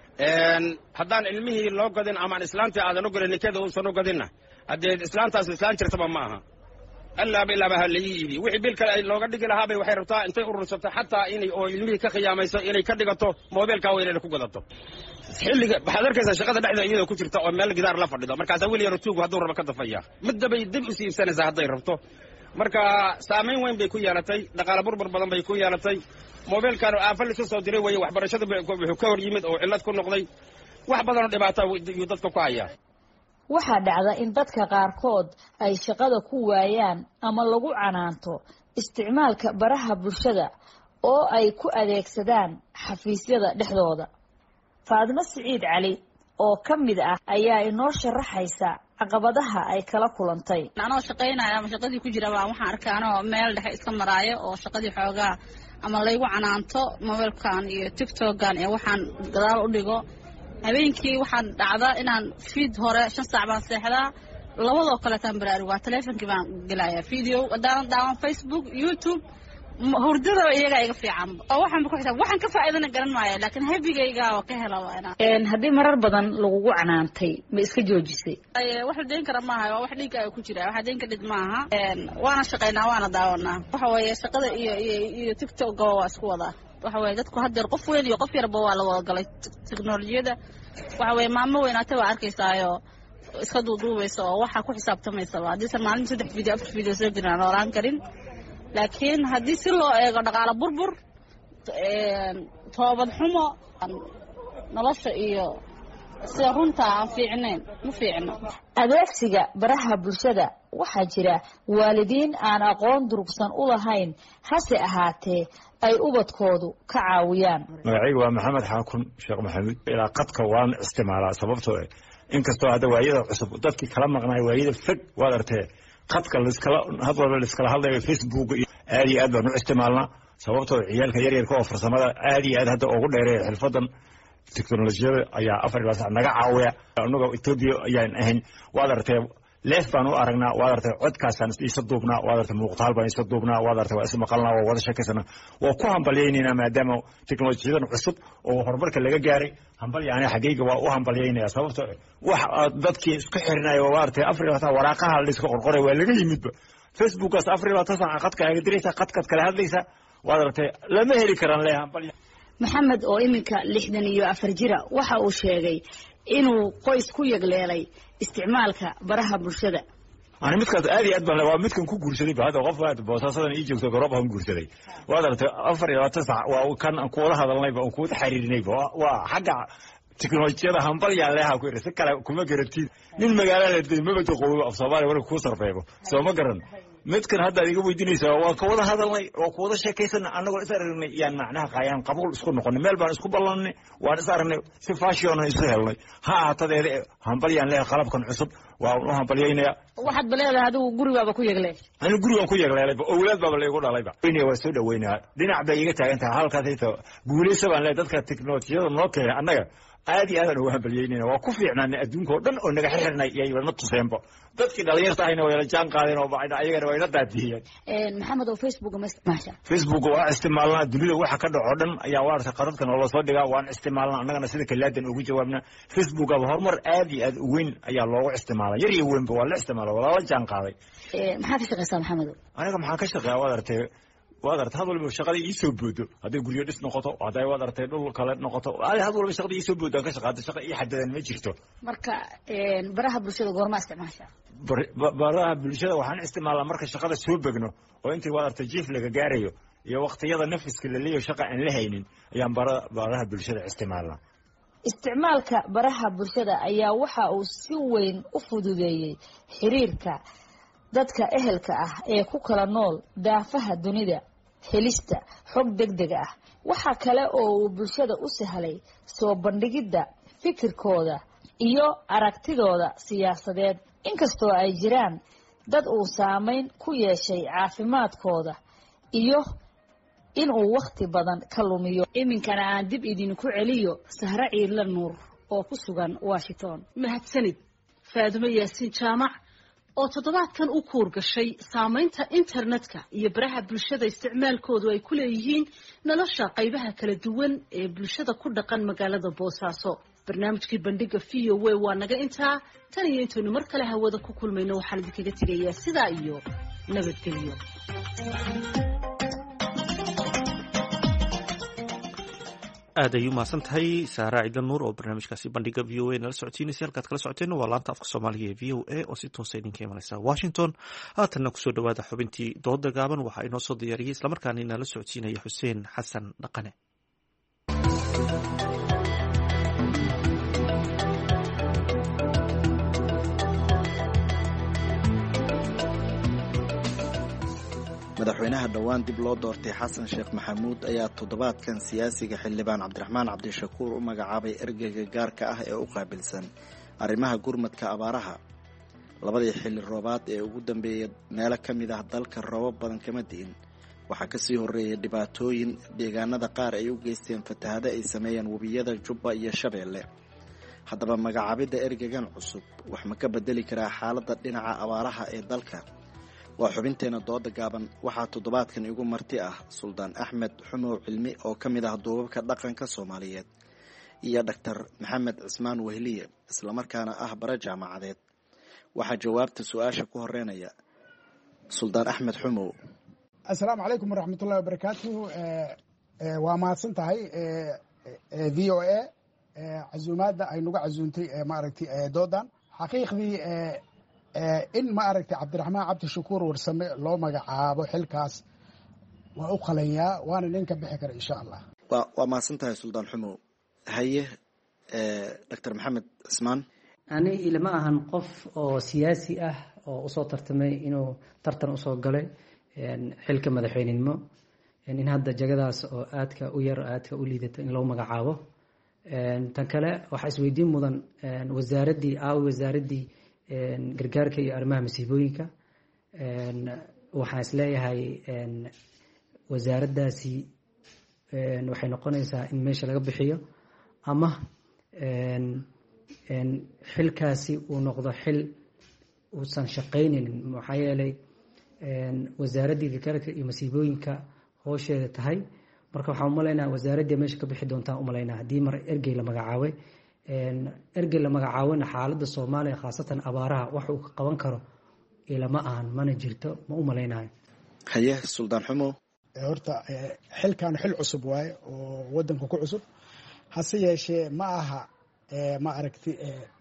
haddaan ilmihii loo gadin amaan islaantii aadan u gadin nikada uusan u gadinna haddee islaantaas islaan jirtaba ma aha allaaba ilaaba ha la iibi wixii bil kale ay looga dhigi lahaabay waxay rabtaa intay urursato xataa inay oo ilmihii ka khiyaamayso inay ka dhigato mobilkaa weynayna ku gadato xilliga waxaad arkaysaa shaqada dhexda iyadoo ku jirta oo meel gidaar la fadhido markaasaa weli yaro tuugu hadduu raba ka dafaya middabay dib u sii iibsanaysaa hadday rabto marka saamayn weyn bay ku yeelatay dhaqaale burbur badan bay ku yeelatay mobilkan aafa lisu soo diray weye waxbarashada wuxuu ka hor yimid oo cillad ku noqday wax badanoo dhibaata yuu dadka ku hayaa waxaa dhacda in dadka qaarkood ay shaqada ku waayaan ama lagu canaanto isticmaalka baraha bulshada oo ay ku adeegsadaan xafiisyada dhexdooda faadimo siciid cali oo ka mid ah ayaa inoo sharaxaysa caqabadaha ay kala kulantay anoo shaqaynaya ama shaqadii ku jira baa waxaan arkay anoo meel dhexe iska maraayo oo shaqadii xoogaa ama laygu canaanto mobilkan iyo tictokan iyo waxaan gadaal u dhigo habeenkii waxaan dhacda inaan fiid hore shan saac baan seexdaa labadoo kaleetaan baraarug waa teleefonkii baan gelaya video haddaanan daawan facebook youtube hurdada iyagaa iga fiican oo waxaanba ku xisaab waxaan ka faa'iidana garan maayo laakiin habigayga oo ka helaba inaan haddii marar badan lagugu canaantay ma iska joojisay wax la deyn kara maaha waa wax dhiigga ay ku jira waxa deyn ka dhid maaha waana shaqaynaa waana daawanaa waxa weeye shaqada iyo iyo iyo tiktok waa isku wadaa waxa weeye dadku haddeer qof weyn iyo qof yarba waa la wada galay teknolojiyada waxa weeye maamo weynaata waa arkaysaayo iska duuduubaysa oo waxaa ku xisaabtamaysaba haddiisan maalinta saddex video afar video soo jirin aan olaan karin laakiin haddii si loo eego dhaqaale burbur toobad xumo nolosha iyo sida runta aan fiicnayn ma fiicno adeegsiga baraha bulshada waxaa jira waalidiin aan aqoon durugsan u lahayn hase ahaatee ay ubadkoodu ka caawiyaan magacayga waa maxamed xaakun sheekh maxamuud ilaa qadka waan isticmaalaa sababtoo inkastoo hadda waayada cusub dadkii kala maqnaay waayada fog waad artee khadka liskala had walba liskala hadlayo Facebook iyo aad iyo aad baan u isticmaalnaa sababtoo ciyaalka yar yarka oo farsamada aad iyo aad hadda ugu dheereeya xirfadan teknolojiyada ayaa afar iyo labaatan naga caawiya anaga Ethiopia ayaan ahayn waad artay leef baan u aragnaa waad artay codkaasaan isa duubnaa waad artay muuqaal baan isa duubnaa waad artay waa isma qalnaa waa wada sheekaysana waa ku hambalyeynayna maadaama teknolojiyadan cusub oo horumarka laga gaaray hambal yaani xaqiiqa waa u hambalyeynaya sababtoo wax dadkii isku xirinayo waa artay afar iyo labaatan waraaqaha la iska qorqoray waa laga yimidba Facebookaas afar iyo labaatan saac qadka ay diraysa qadka kala hadlaysa waad artay lama heli karaan leeyahay hambal maxamed oo iminka lixdan iyo afar jira waxa uu sheegay inuu qoys ku yagleelay isticmaalka baraha bulshada ani midkaas aad iyo aad baan waa midkan ku guursaday baada qof aad boosaasadan ii joogto garoob aan guursaday waad aragtay afar iyo labaatan saac waa kan aan ku wada hadalnay baan ku wada xiriirinay waa xagga teknolojiyada hambal yaa leeyahay ku irsi kale kuma garantiin nin magaalada deegaanka ma bado qow af Soomaaliya wala ku sarfeebo soo ma garan midkan hadda iga weydiinaysaa waa ka wada hadalnay oo ku wada sheekaysanay anagoo is aragnay yaan macnaha qaayaan qabuul isku noqonay meel baan isku ballanay waan is aragnay si fashion isku helnay ha ahaateed hambal yaan leeyahay qalabkan cusub waa u hambalyeynaya waxaad baleedahay adigu gurigaaba ku yeglay ani gurigaan ku yegleelay awlaad baba leeyahay dhalayba inay waa soo dhaweynaa dhinac bay iga taagan tahay halkaas ay guulayso baan leeyahay dadka teknolojiyada noo keenay annaga aad iyo aad aan ugu hambalyeynayna waa ku fiicnaanay adduunka oo dhan oo naga xirnay iyay la tuseenba dadkii dhalinyarta ahayna way la jaan qaadeen oo bacda ayagana way la daadiyeen een maxamed oo Facebook ma isticmaasha Facebook waa isticmaalna dunida waxa ka dhaco dhan ayaa waarta qaradkan oo la soo dhigaa waan isticmaalna annagana sida kalaadan ugu jawaabna Facebook aba horumar aad iyo aad u weyn ayaa loogu isticmaalaa yar iyo weynba waa la isticmaalaa waa la jaan qaaday ee maxaa ka shaqeysaa maxamed aniga maxaa ka shaqeeyaa waad artay waad artay had walba shaqada ii soo boodo haday guriyo dhis noqoto haday waad artay dhul kale noqoto had walba shaqada ii soo boodo ka shaqada shaqa ii xadadan ma jirto marka een baraha bulshada goorma isticmaasha baraha bulshada waxaan isticmaalaa marka shaqada soo bagno oo intii waad artay jiif laga gaarayo iyo waqtiyada nafiska la leeyahay shaqa aan la haynin ayaan baraha bulshada isticmaalnaa isticmaalka baraha bulshada ayaa waxa uu si weyn u fududeeyay xiriirka dadka ehelka ah ee ku kala nool daafaha dunida helista xog degdeg ah waxa kale oo uu bulshada u sahlay soo bandhigidda fikirkooda iyo aragtidooda siyaasadeed inkastoo ay jiraan dad uu saameyn ku yeeshay caafimaadkooda iyo in uu waqti badan ka lumiyo iminkana aan dib idinku celiyo Sahra Ciidla Nuur oo ku sugan Washington mahadsanid Faadimo Yaasiin Jaamac oo toddobaadkan u kuur gashay saamaynta internetka iyo baraha bulshada isticmaalkoodu ay ku leeyihiin nolosha qaybaha kala duwan ee bulshada ku dhaqan magaalada Boosaaso barnaamijkii bandhiga V O A waa naga intaa tan iyo intaanu mar kale hawada ku kulmayno waxaan idinkaga tegayaa sidaa iyo nabadgelyo aad ay u mahadsan tahay Sahra Ciidla Nuur oo barnaamijkaasi bandhiga V O A nala socodsiinaysa halkaad kala socoteen waa laanta afka Soomaaliga ee V O A oo si toos ah idinka imanaysa Washington haatanna kusoo dhawaada xubintii dooda gaaban waxa inoo soo diyaariyay isla markaana inala socodsiinaya Xuseen Xasan Dhaqane madaxweynaha dhawaan dib loo doortay xasan sheekh maxamuud ayaa toddobaadkan siyaasiga xildhibaan cabdiraxmaan cabdishakuur u magacaabay ergeyga gaarka ah ee u qaabilsan arrimaha gurmadka abaaraha labadii xilli roobaad ee ugu dambeeyay meelo ka mid ah dalka roobab badan kama di'in waxaa kasii horreeyay dhibaatooyin deegaanada qaar ay u geysteen fatahado ay sameeyeen webiyada jubba iyo shabeelle haddaba magacaabidda ergeygan cusub wax ma ka bedeli karaa xaaladda dhinaca abaaraha ee dalka waa xubinteena dooda gaaban waxaa toddobaadkan igu marti ah suldaan axmed xumow cilmi oo ka mid ah duubabka dhaqanka soomaaliyeed iyo doctor maxamed cismaan wehliye islamarkaana ah bara jaamacadeed waxaa jawaabta su-aasha ku horeynaya suldaan axmed xumow assalaamu calaykum waraxmatullahi wabarakaatu waa mahadsan tahay v o a casuumaadda ay nagu casuuntay maaragtay doodan xaqiiqdii in ma aragtay cabdiraxmaan cabdishakuur warsame loo magacaabo xilkaas waa u qalanyaa waana nin ka bixi kara insha allah waa mahadsan tahay suldaan xumow haye doctor maxamed cismaan ani ilama ahan qof oo siyaasi ah oo usoo tartamay inuu tartan usoo galay xilka madaxweynenimo in hadda jagadaas oo aadka u yar aadka u liidata in loo magacaabo tan kale waxaa isweydiin mudan wasaaraddii aawi wasaaraddii gargaarka iyo arrimaha masiibooyinka waxaan isleeyahay wasaaraddaasi waxay noqonaysaa in meesha laga bixiyo ama xilkaasi uu noqdo xil uusan shaqaynaynin maxaa yeelay wasaaraddii gargaarka iyo masiibooyinka hoosheeda tahay marka waxaan umalaynaa wasaaraddii meesha ka bixi doontaan umalaynaa haddii mar ergey la magacaabay ergey la magacaabona xaaladda soomaaliya khaasatan abaaraha wax uu ka qaban karo ilama ahan mana jirto ma u malaynayo haye suldaan xumo horta xilkan xil cusub waaye oo wadanka ku cusub hase yeeshee ma aha ma aragti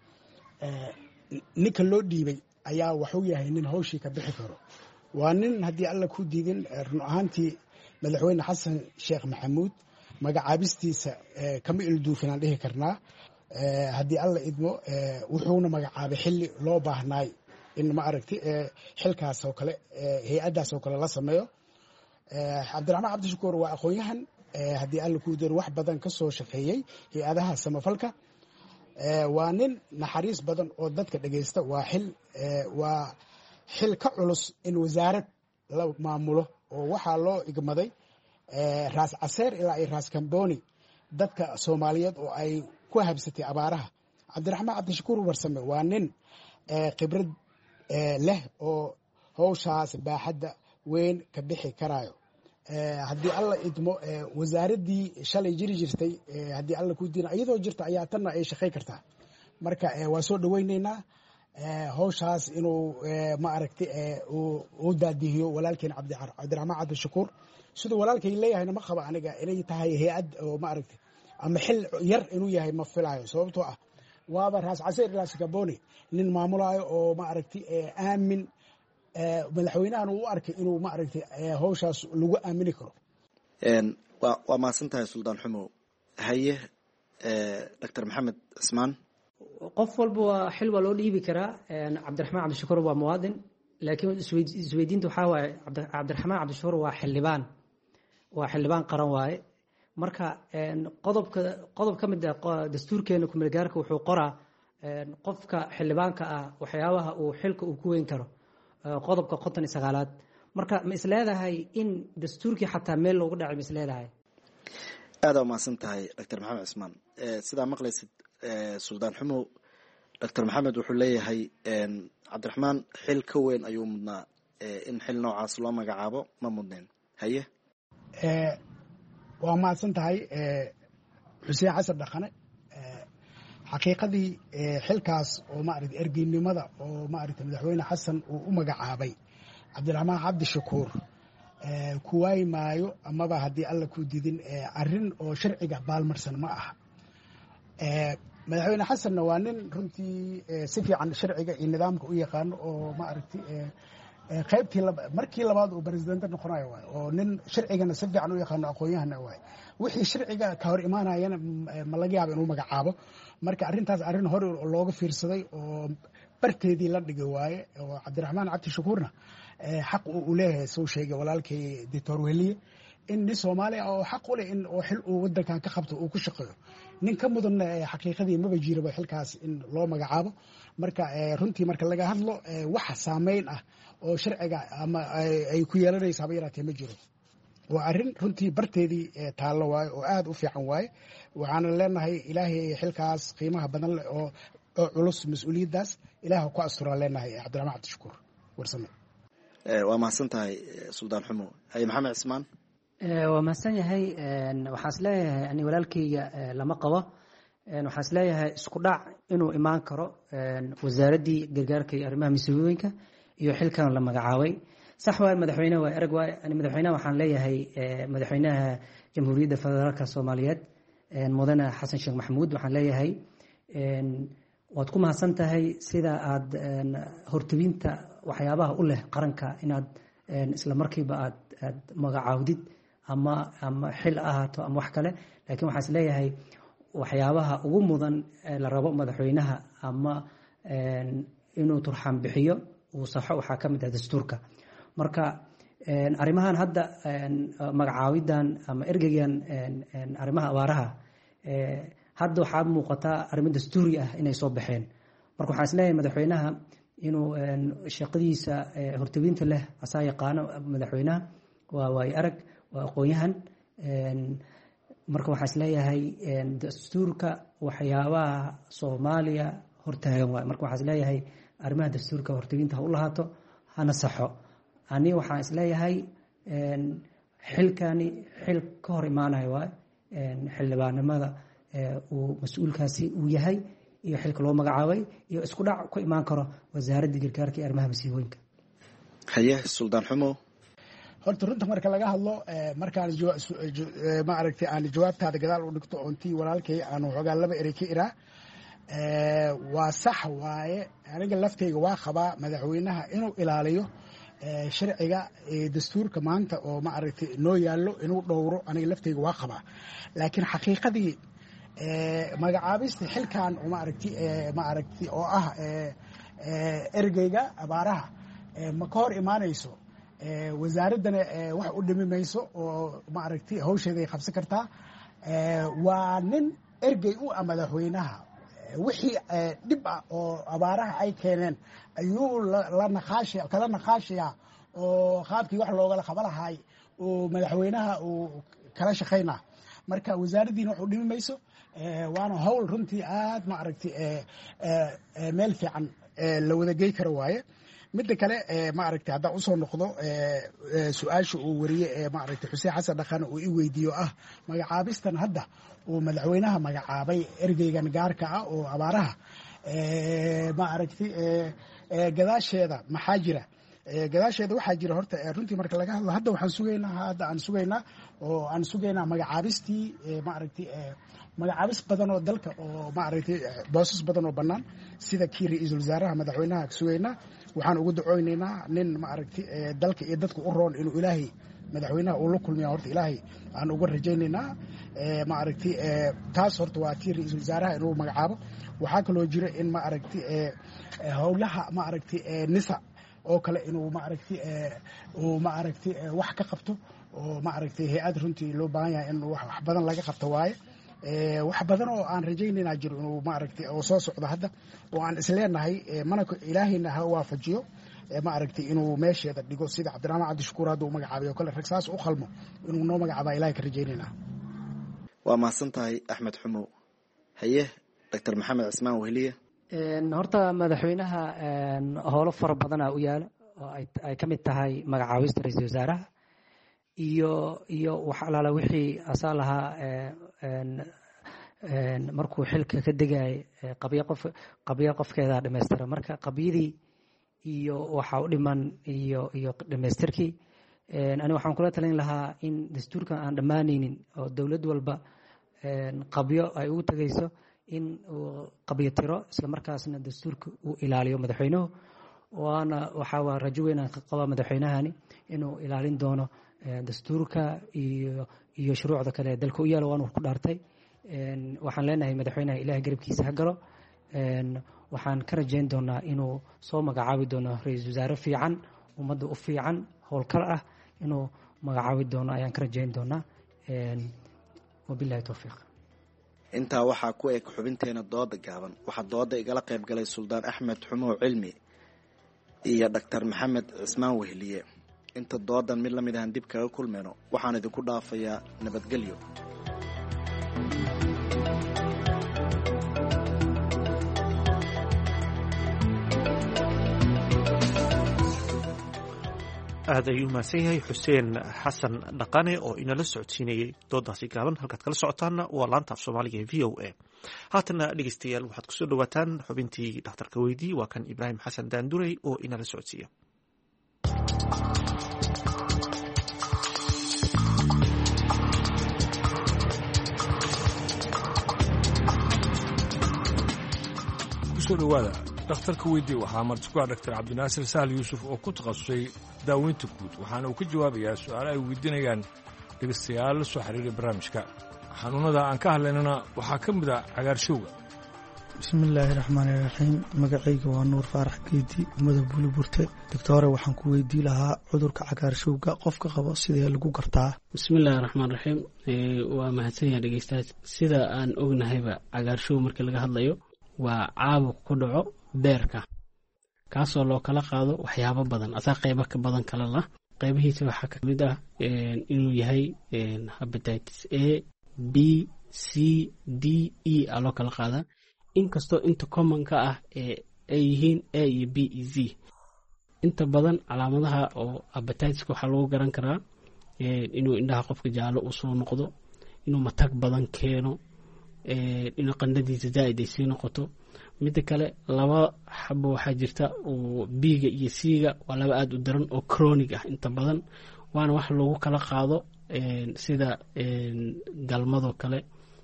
ninka loo dhiibay ayaa waxuu yahay nin hawshii ka bixi karo waa nin haddii alla ku diidin run ahaantii madaxweyne xasan sheekh maxamuud magacaabistiisa kama ilduufinaan dhihi karnaa haddii alla idmo wuxuuna magacaabay xilli loo baahnaay in ma aragti xilkaas oo kale hay-addaas oo kale la sameeyo cabdiraxmaan cabdishakuur waa aqoon-yahan haddii alla ku diidin wax badan ka soo shaqeeyey hay-adaha samafalka waa nin naxariis badan oo dadka dhegaysta waa xil waa xil ka culus in wasaarad la maamulo oo waxaa loo igmaday raas caseer ilaa iyo raas kamboni dadka soomaaliyeed oo ay ku habsatay abaaraha cabdiraxmaan cabdishakuur warsame waa nin khibrad leh oo howshaas baaxadda weyn ka bixi karaayo haddii alla idmo wasaaraddii shalay jiri jirtay haddii alla ku diina iyadoo jirta ayaa tanna ay shaqay kartaa marka waa soo dhaweyneynaa howshaas inuu ma aragti uu daadihiyo walaalkeen cabdiraxmaan cabdishakuur siduu walaalkay leeyahayna ma qaba aniga inay tahay hay-ad oo ma aragti ama xil yar inuu yahay ma filayo sababtoo ah waaba raas caseer ilaa sikaboni nin maamulaayo oo ma aragti aamin madaxweynahan uu u arkay inuu ma aragti howshaas lagu aamini karo waa mahadsan tahay suldaan xumo haye doctor maxamed cismaan qof walba waa xil waa loo dhiibi karaa cabdiraxmaan cabdishakuur waa muwaadin laakiin isweydiinta waxaa waaye cabdiraxmaan cabdishakuur waa xildhibaan waa xildhibaan qaran waaye marka qodobka qodob ka mid ah dastuurkeena kumeelgaarka wuxuu qoraa qofka xildhibaanka ah waxyaabaha uu xilka uu ku weyn karo qodobka konton iyo sagaalaad marka ma isleedahay in dastuurkii xataa meel loogu dhacay ma isleedahay aada umahadsan tahay doctor maxamed cismaan sidaa maqlaysid suldaan xumow doctor maxamed wuxuu leeyahay cabdiraxmaan xil ka weyn ayuu mudnaa in xil noocaas loo magacaabo ma mudneen haye waa mahadsan tahay xuseen xasan dhaqane xaqiiqadii xilkaas oo maaragta ergeynimada oo maaragta madaxweyne xasan uu u magacaabay cabdiraxmaan cabdishakuur ku waayi maayo amaba haddii alla ku didin arrin oo sharciga baalmarsan ma aha madaxweyne xasanna waa nin runtii si fiican sharciga iyo nidaamka u yaqaano oo maaragti qaybtii markii labaad uu presidente noqonayo waay oo nin sharcigana si fiican u yaqaano aqoon-yahana waay wixii sharciga ka hor imaanayana ma laga yaaba inuu magacaabo marka arrintaas arrin hore looga fiirsaday oo barteedii la dhigay waaye oo cabdiraxmaan cabdishakuurna xaq uu leeyahay soo sheegay walaalkay doctor weliye in nin soomaaliya oo xaq u leh in oo xil uu wadankan ka qabto uu ku shaqeeyo nin ka mudan xaqiiqadii maba jiraba xilkaas in loo magacaabo marka runtii marka laga hadlo waxa saameyn ah oo sharciga ama ay ku yeelanaysa haba yaraatee ma jiro waa arrin runtii barteedii taallo waaye oo aada u fiican waaye waxaana leenahay ilaahay xilkaas qiimaha badan leh oo oo culus mas-uuliyaddaas ilaah ku asturaan leenahay cabdiraxmaan cabdishakuur warsame waa mahadsan tahay suldaan xumo haye maxamed cismaan waa mahadsan yahay waxaan is leeyahay ani walaalkeyga lama qabo waxaan is leeyahay isku dhac inuu imaan karo wasaaraddii gargaarka iyo arrimaha masiibooyinka iyo xilkan la magacaabay sax waaye madaxweyne waa erag waaye ani madaxweynaha waxaan leeyahay madaxweynaha jamhuuriyadda federaalka soomaaliyeed mudane xasan sheekh maxamuud waxaan leeyahay waad ku mahadsan tahay sida aad hortebinta waxyaabaha u leh qaranka inaad isla markiiba aad aad magacaawdid ama ama xil ahaato ama wax kale laakiin waxaan is leeyahay waxyaabaha ugu mudan la rabo madaxweynaha ama inuu turxaan bixiyo uu saxo waxaa ka mid ah dastuurka marka arrimahan hadda magacaawidan ama ergeygan arrimaha abaaraha hadda waxaa muuqataa arrimo dastuuri ah inay soo baxeen marka waxaan is leeyahay madaxweynaha inuu shaqadiisa hortebinta leh asaa yaqaano madaxweynaha waa waayo arag waa aqoon-yahan marka waxaa isleeyahay dastuurka waxyaabaha soomaaliya hortaagan waay marka waxaa isleeyahay arrimaha dastuurka hortebinta ha u lahaato hana saxo ani waxaan isleeyahay xilkani xil ka hor imaanayo waay xildhibaanimada uu mas-uulkaasi uu yahay iyo xilka loo magacaabay iyo isku dhac ku imaan karo wasaaradda gargaarka iyo arrimaha masiibooyinka haye suldaan xumo horta runta marka laga hadlo markaan ma aragtay aan jawaabtaada gadaal u dhigto oontii walaalkay aan waxoogaa laba erey ka iraa waa sax waaye aniga laftayga waa qabaa madaxweynaha inuu ilaaliyo sharciga dastuurka maanta oo ma aragtay noo yaallo inuu dhowro aniga laftayga waa qabaa laakiin xaqiiqadii magacaabista xilkan ma aragti ma aragti oo ah ergeyga abaaraha ma ka hor imaanayso wasaaraddana wax u dhimi mayso oo ma aragti hawsheeday qabsan kartaa waa nin ergey u ah madaxweynaha wixii dhib ah oo abaaraha ay keeneen ayuu la naqaashi kala naqaashaya oo qaabkii wax loogala qaba lahay oo madaxweynaha uu kala shaqaynaa marka wasaaraddiina wax u dhimi mayso waana hawl runtii aad ma aragti meel fiican la wada gey karo waaye midda kale ma aragtay haddaan usoo noqdo su-aasha uu wariyey ee ma aragtay xuseen xasan dhaqane uu i weydiiyo ah magacaabistan hadda uu madaxweynaha magacaabay ergeygan gaarka ah oo abaaraha ma aragtay gadaasheeda maxaa jira gadaasheeda waxaa jira horta runtii marka laga hadlo hadda waxaan sugaynaa hadda aan sugaynaa oo aan sugaynaa magacaabistii ma aragtay magacaabis badan oo dalka oo ma aragtay boosas badan oo bannaan sida kii ra-iisul wasaaraha madaxweynaha sugaynaa waxaan ugu dacooynaynaa nin ma aragtay dalka iyo dadka u roon inuu ilaahay madaxweynaha uu la kulmiya horta ilaahay aan uga rajaynaynaa ma aragtay taas horta waa tii ra-iisul wasaaraha inuu magacaabo waxaa kaloo jira in ma aragtay howlaha ma aragtay nisa oo kale inuu ma aragtay uu ma aragtay wax ka qabto oo ma aragtay hay-ad runtii loo baahan yahay in wax badan laga qabto waaye wax badan oo aan rajaynaynaa jiro inuu ma aragtay oo soo socdo hadda oo aan isleenahay mana ilaahayna ha waafajiyo ma aragtay inuu meesheeda dhigo sida cabdiraxmaan cabdishakuur hadda uu magacaabay oo kale rag saas u qalmo inuu noo magacaabaa ilahay ka rajaynaynaa waa mahadsan tahay axmed xumow haye doctor maxamed cismaan weheliye horta madaxweynaha howlo fara badanaa u yaala oo ay ka mid tahay magacaabista ra-iisul wasaaraha iyo iyo wax alaala wixii asaa lahaa markuu xilka ka degayay qabyo qof qabyo qofkeeda dhamaystira marka qabyadii iyo waxa u dhiman iyo iyo dhamaystirkii ani waxaan kula talin lahaa in dastuurka aan dhammaanaynin oo dowlad walba qabyo ay ugu tagayso in uu qabyo tiro isla markaasna dastuurka uu ilaaliyo madaxweynuhu waana waxaa waa rajo weyn aan ka qabaa madaxweynahani inuu ilaalin doono dastuurka iyo iyo shuruucda kale ee dalka u yaala waanu ku dhaartay waxaan leenahay madaxweynaha ilaah garabkiisa ha galo waxaan ka rajayn doonaa inuu soo magacaabi doono ra-iisul wasaare fiican ummadda u fiican howlkar ah inuu magacaabi doono ayaan ka rajayn doonaa wabilahi towfiiq intaa waxaa ku eg xubinteena dooda gaaban waxaa dooda igala qayb galay suldaan axmed xumow cilmi iyo doctor maxamed cismaan weheliye inta doodan mid lamid ahan dib kaga kulmayno waxaan idinku dhaafayaa nabadgelyo aad ayuu mahadsan yahay xuseen xasan dhaqane oo inala socodsiinayay doodaasi gaaban halkaad kala socotaanna waa laanta af soomaaliga ee v o a haatana dhegeystayaal waxaad kusoo dhawaataan xubintii dhakhtarka weydii waa kan ibraahim xasan daandurey oo inala socodsiiya kusoo dhawaada dhakhtarka weydii waxaa marti ku ah dhaktar cabdinaasir sahal yuusuf oo ku takhasusay daaweynta guud waxaana uu ka jawaabayaa su-aalo ay weydiinayaan dhegaystayaal la soo xiriiray barnaamijka xanuunnada aan ka hadlaynana waxaa ka mid a cagaarshowga bismillaahi raxmaani raxiim magacayga waa nuur faarax geedi ummada buliburte doctore waxaan ku weydii lahaa cudurka cagaarshowga qofka qabo sidee lagu gartaa bismillaahi raxmaan raxiim waa mahadsan yaha dhegeystayaal sida aan ognahayba cagaarshow markii laga hadlayo waa caabuq ku dhaco beerka kaasoo loo kala qaado waxyaabo badan asaa qeybo ka badan kala lah qeybihiisa waxaa ka mid ah inuu yahay hepatitis A B C D E a loo kala qaadaa inkastoo inta commonka ah ee ay yihiin A iyo B iyo Z. inta badan calaamadaha oo hepatitiska waxaa lagu garan karaa inuu indhaha qofka jaallo uu soo noqdo, inuu matag badan keeno, inuu qandhadiisa zaa'id ay sii noqoto. midda kale laba xabo waxaa jirta oo B-ga iyo C-ga waa laba aada u daran oo chronic ah inta badan, waana wax lagu kala qaado sida galmadoo kale,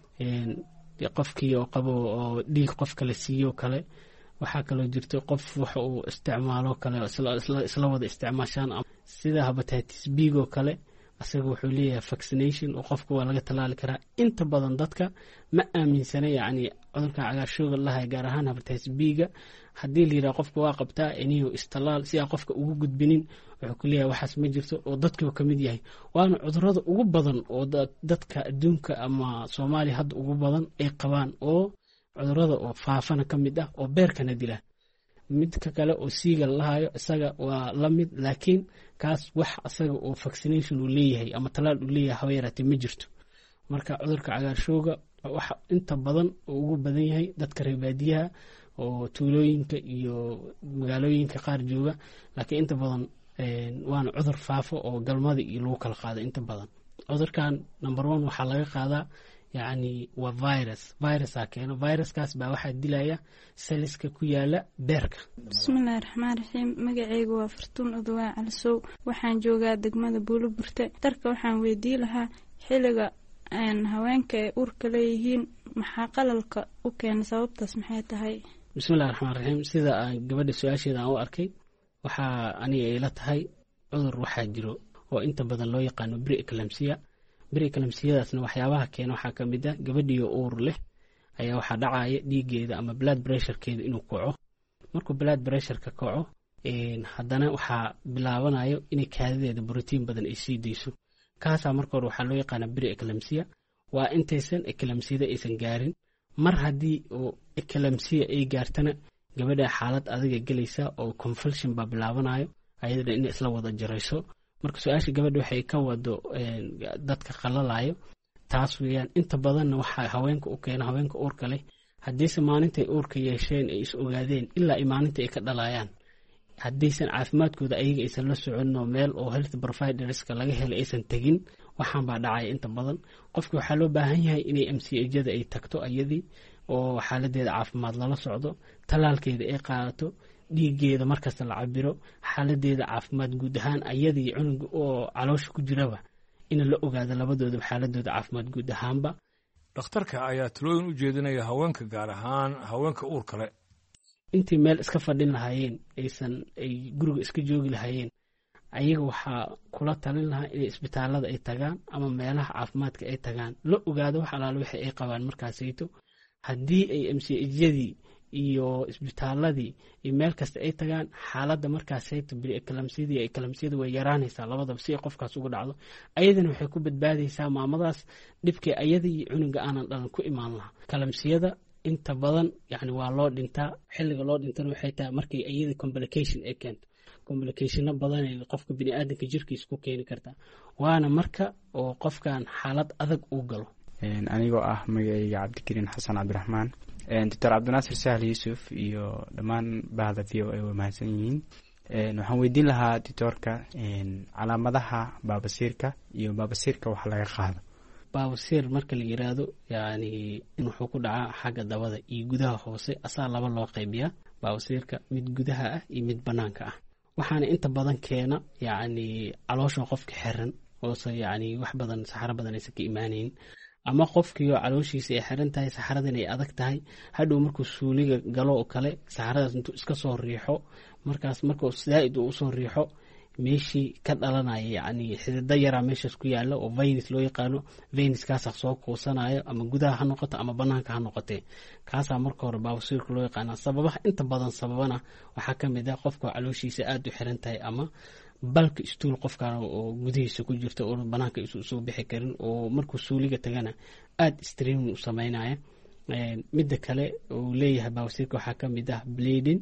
qofkii oo qabo oo dhiig qof kale siiyo kale. waxaa kaloo jirta qof waxa uu isticmaalo kale isla wada isticmaashaan sida hepatitis B-go kale, asaga wuxuu leeyahay vaccination oo qofka waa laga tallaali karaa. inta badan dadka ma aaminsana yacni cudurka cagaarshowga lahay gaar ahaan hepatitis B-ga haddii la yidhaha qofka waa qabtaa inuu istallaal si aan qofka ugu gudbinin, wuxuu ku leeyahay waxaas ma jirto oo dadkii ka mid yahay. waana cudurada ugu badan oo dadka adduunka ama Soomaaliya hadda ugu badan ay qabaan oo cudurada oo faafana ka mid ah oo beerkana dila. midka kale oo siiga lahayo isaga waa la mid, laakiin kaas wax asaga oo vaccination uu leeyahay ama talaal uu leeyahay haba yaraatee ma jirto. marka cudurka cagaarshowga waxa inta badan oo ugu badan yahay dadka reer baadiyaha oo tuulooyinka iyo magaalooyinka qaar jooga, laakiin inta badan waana cudur faafo oo galmada iyo lagu kala qaado. inta badan cudurkan number one waxaa laga qaadaa yacni waa virus virusaa keeno. viruskaas baa waxaa dilaya saliska ku yaala beerka. bismillahi raxmaan raxiim. magacaygu waa fartuun udawaa calsow, waxaan joogaa degmada buuloburte. darka waxaan weydii lahaa xilliga haweenka ay uurka leeyihiin maxaa qalalka u keena, sababtaas maxay tahay? bismillahi raxmaan raxiim. sida aan gabadha su-aasheeda aan u arkay waxaa aniga ila tahay cudur waxaa jiro oo inta badan loo yaqaano pre-eclampsia. pre-eclampsiadaasna waxyaabaha keena waxaa ka mid ah gabadhiyo uur leh ayaa waxaa dhacaya dhiigeeda ama blood pressurekeeda inuu kaco. markuu blood pressureka kaco haddana waxaa bilaabanayo inay kaadideeda brotiin badan ay sii dayso. kaasaa marka hore waxaa loo yaqaana pre-eclampsia. waa intaysan eclampsiyada aysan gaarin. mar haddii oo eclampsia ay gaartana gabadha xaalad adiga gelaysa oo convulsion baa bilaabanayo ayadana inay isla wada jarayso. marka su-aasha gabadha waxay ka wado dadka qalalayo taas weeyaan. inta badanna waxaa haweenka u keena haweenka uurka leh haddiise maalintay uurka yeesheen ay is ogaadeen ilaa ay maalinta ay ka dhalayaan, haddaysan caafimaadkooda ayaga aysan la soconin oo meel oo health providerska laga helay aysan tegin, waxaan baa dhacaya inta badan. qofka waxaa loo baahan yahay inay M C H-da ay tagto ayadii oo xaaladeeda caafimaad lala socdo, talaalkeeda ay qaadato, dhiigeeda markasta la cabiro, xaaladeeda caafimaad guud ahaan ayadii cunuga oo caloosha ku jiraba in la ogaado labadooda xaaladooda caafimaad guud ahaanba. dhakhtarka ayaa talooyin u jeedinaya haweenka gaar ahaan haweenka uur kale intii meel iska fadhin lahaayeen aysan ay guriga iska joogi lahaayeen, ayaga waxaa kula talin lahaa inay isbitaalada ay tagaan ama meelaha caafimaadka ay tagaan, la ogaado wax alaale wixii ay qabaan markaasayto. haddii ay M C H-yadii iyo isbitaaladii iyo meel kasta ay tagaan, xaaladda markaasayto pre-eclampsiyada iyo eclampsiyada way yaraanaysaa labadaba si ay qofkaas uga dhacdo. ayadana waxay ku badbaadaysaa maamadaas dhibkii ayadii iyo cunuga aanan dhalan ku imaan lahaa. eclampsiyada inta badan yani waa loo dhintaa. xilliga loo dhintana waxay tahay markay ayada complication ay keento. complicationo badan ay qofka biniaadanka jirkiisa ku keeni kartaa, waana marka oo qofkan xaalad adag uu galo. anigoo ah magacayga cabdikariin xasan cabdiraxmaan. doctor cabdinaasir sahal yuusuf iyo dhammaan bahda v o a way mahadsan yihiin. waxaan weydiin lahaa doctorka calaamadaha baabasiirka iyo baabasiirka wax laga qaado. baabasiir marka la yiraahdo yani in wuxuu ku dhacaa xagga dabada iyo gudaha hoose, asaa laba loo qaybiyaa baabasiirka, mid gudaha ah iyo mid banaanka ah. waxaana inta badan keena yani caloosha qofka xiran oose yani wax badan saxaro badan aysan ka imaanayn, ama qofkiioo calooshiisa ay xiran tahay saxaradan ay adag tahay, hadhow markuu suuliga galo oo kale saxaradaas intuu iska soo riixo, markaas markuu zaa'id uu usoo riixo meeshii ka dhalanaya yani xidida yaraa meeshaas ku yaala oo venus loo yaqaano. venuskaasaa soo kuusanayo ama gudaha ha noqoto ama banaanka ha noqotee, kaasaa marka hore baabasiirka loo yaqaana. sababaha inta badan sababana waxaa ka mid ah qofka calooshiisa aada u xiran tahay ama balka istuul qofkan oo gudihiisa ku jirta oo banaanka isu soo bixi karin, oo markuu suuliga tagana aada streamin u sameynaya. midda kale uu leeyahay baabasiirka waxaa ka mid ah bleeding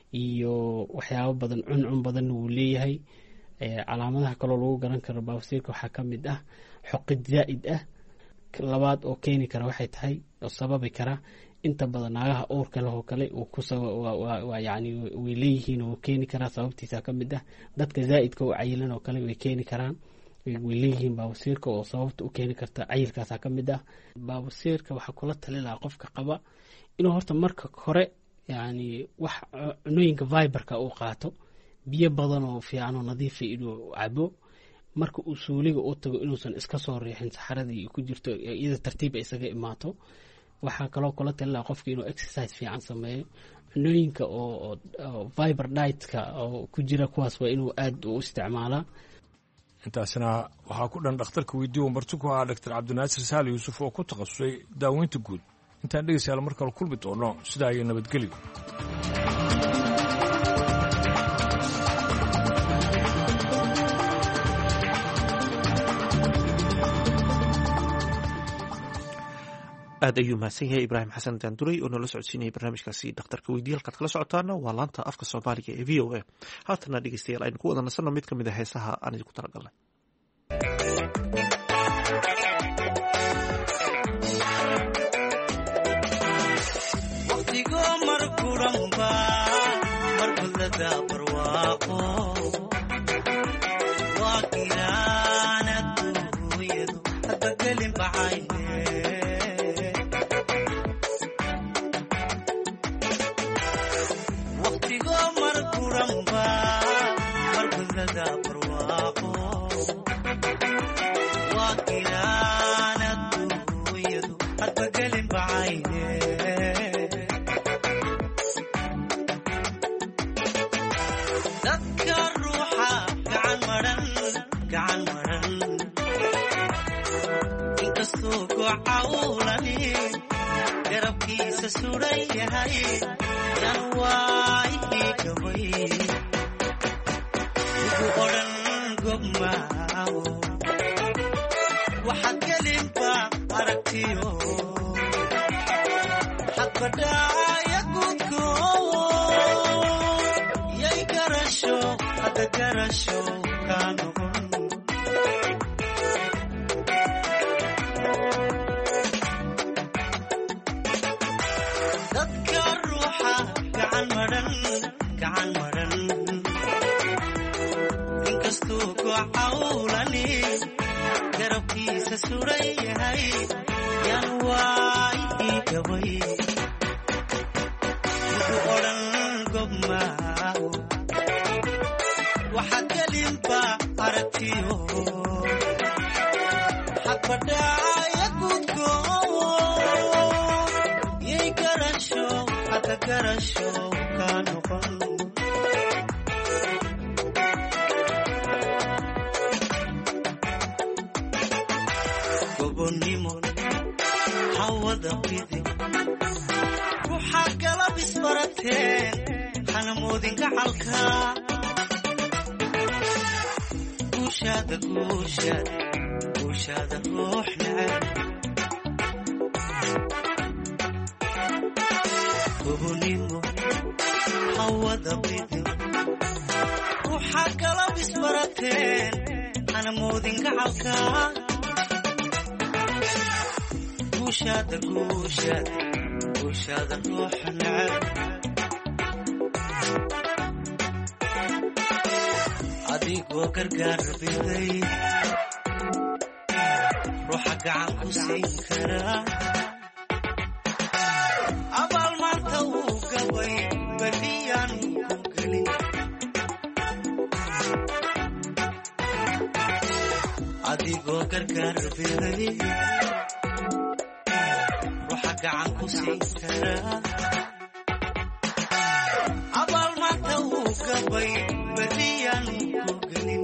iyo waxyaabo badan cuncun badan wuu leeyahay. calaamadaha kaloo lagu garan karo baawasiirka waxaa ka mid ah xoqid zaa'id ah. labaad oo keeni kara waxay tahay oo sababi kara inta badan naagaha uurka leh oo kale waa yani way leeyihiin oo keeni karaa sababtiisa ka mid ah. dadka zaa'idka u cayilan oo kale way keeni karaan way leeyihiin baawasiirka oo sababta u keeni karta cayilkaasa ka mid ah. baawasiirka waxaa kula tali lahaa qofka qaba inuu horta marka hore yani wax cunooyinka viberka uu qaato, biyo badan oo fiican oo nadiifa inuu cabo, marka uu suuliga u tago inuusan iska soo riixin saxaradii ku jirto iyada tartiib ay isaga imaato. waxaa kaloo kula talina qofka inuu exercise fiican sameeyo. cunooyinka oo fiber diet-ka oo ku jira kuwaas waa inuu aad u isticmaalaa. intaasina waxaa ku dhan dhakhtarka weydiiye uu marti ku ahaa doctor cabdinaasir saali yuusuf oo ku takhasusay daaweynta guud. intaan dhegeystayaal mar kale kulmi doono sidaa iyo nabadgelyo. aad ayuu mahadsan yahay ibraahim xasan daanduray oo noola socodsiinayay barnaamijkaasi dhakhtarka weydiiye. halkaad kala socotaana waa laanta afka soomaaliga ee v o a. haatana dhegeystayaal aynu ku wada nasanno mid ka mid a heesaha aan idinku talagalnay. waqtigo mar kuranba markulada barwaaqo waa giraanaduyadu hadba gelin baxayne garabkiisa suran yahay yan waayii gabay ugu odhan gobmaawo waxaad gelinba aragtiyo hadbadhaaya gudko yay garasho hadda garasho kaa noqon garabkiisa suran yahay yan waayii gabay ugu odhan gobmaawo waxaad gelinba aragtiyo hadbadhaaya gudko yay garasho hadda garasho kaa noqon ruuxaa galab isbarateen hana moodin gacalka guushaada guushaada guushaada ruux neceb gobonimo hawada bidio ruuxaa galab isbarateen hana moodin gacalka guushaada guushaada guushaada ruux neceb adigoo gargaar biday ruuxa gacan ku siin karaa abaal maanta wuu gabay badiyaan ku gelin adigoo gargaar biday gacan ku siin karaa abaal maanta wuu gabay badiyaan ku gelin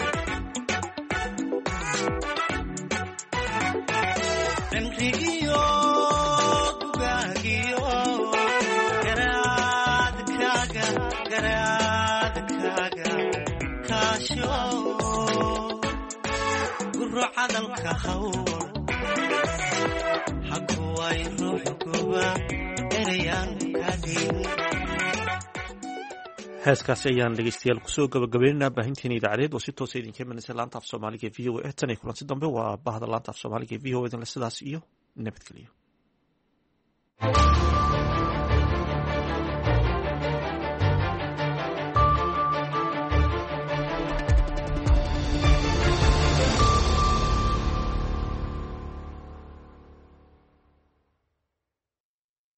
cimrigiyo gugaagiyo garaadkaaga garaadkaaga kaasho guro cadalka hawl hakuway ruux goba erayaan kadin heeskaasi ayaan dhegeystayaal kusoo gabagabaynaynaa baahinteena idaacadeed oo si toosa idinka imanaysa laanta af soomaaliga e v o a tan iyo kulanti dambe waa bahda laanta af soomaaliga e v o a idinle sidaas iyo nabadgelyo.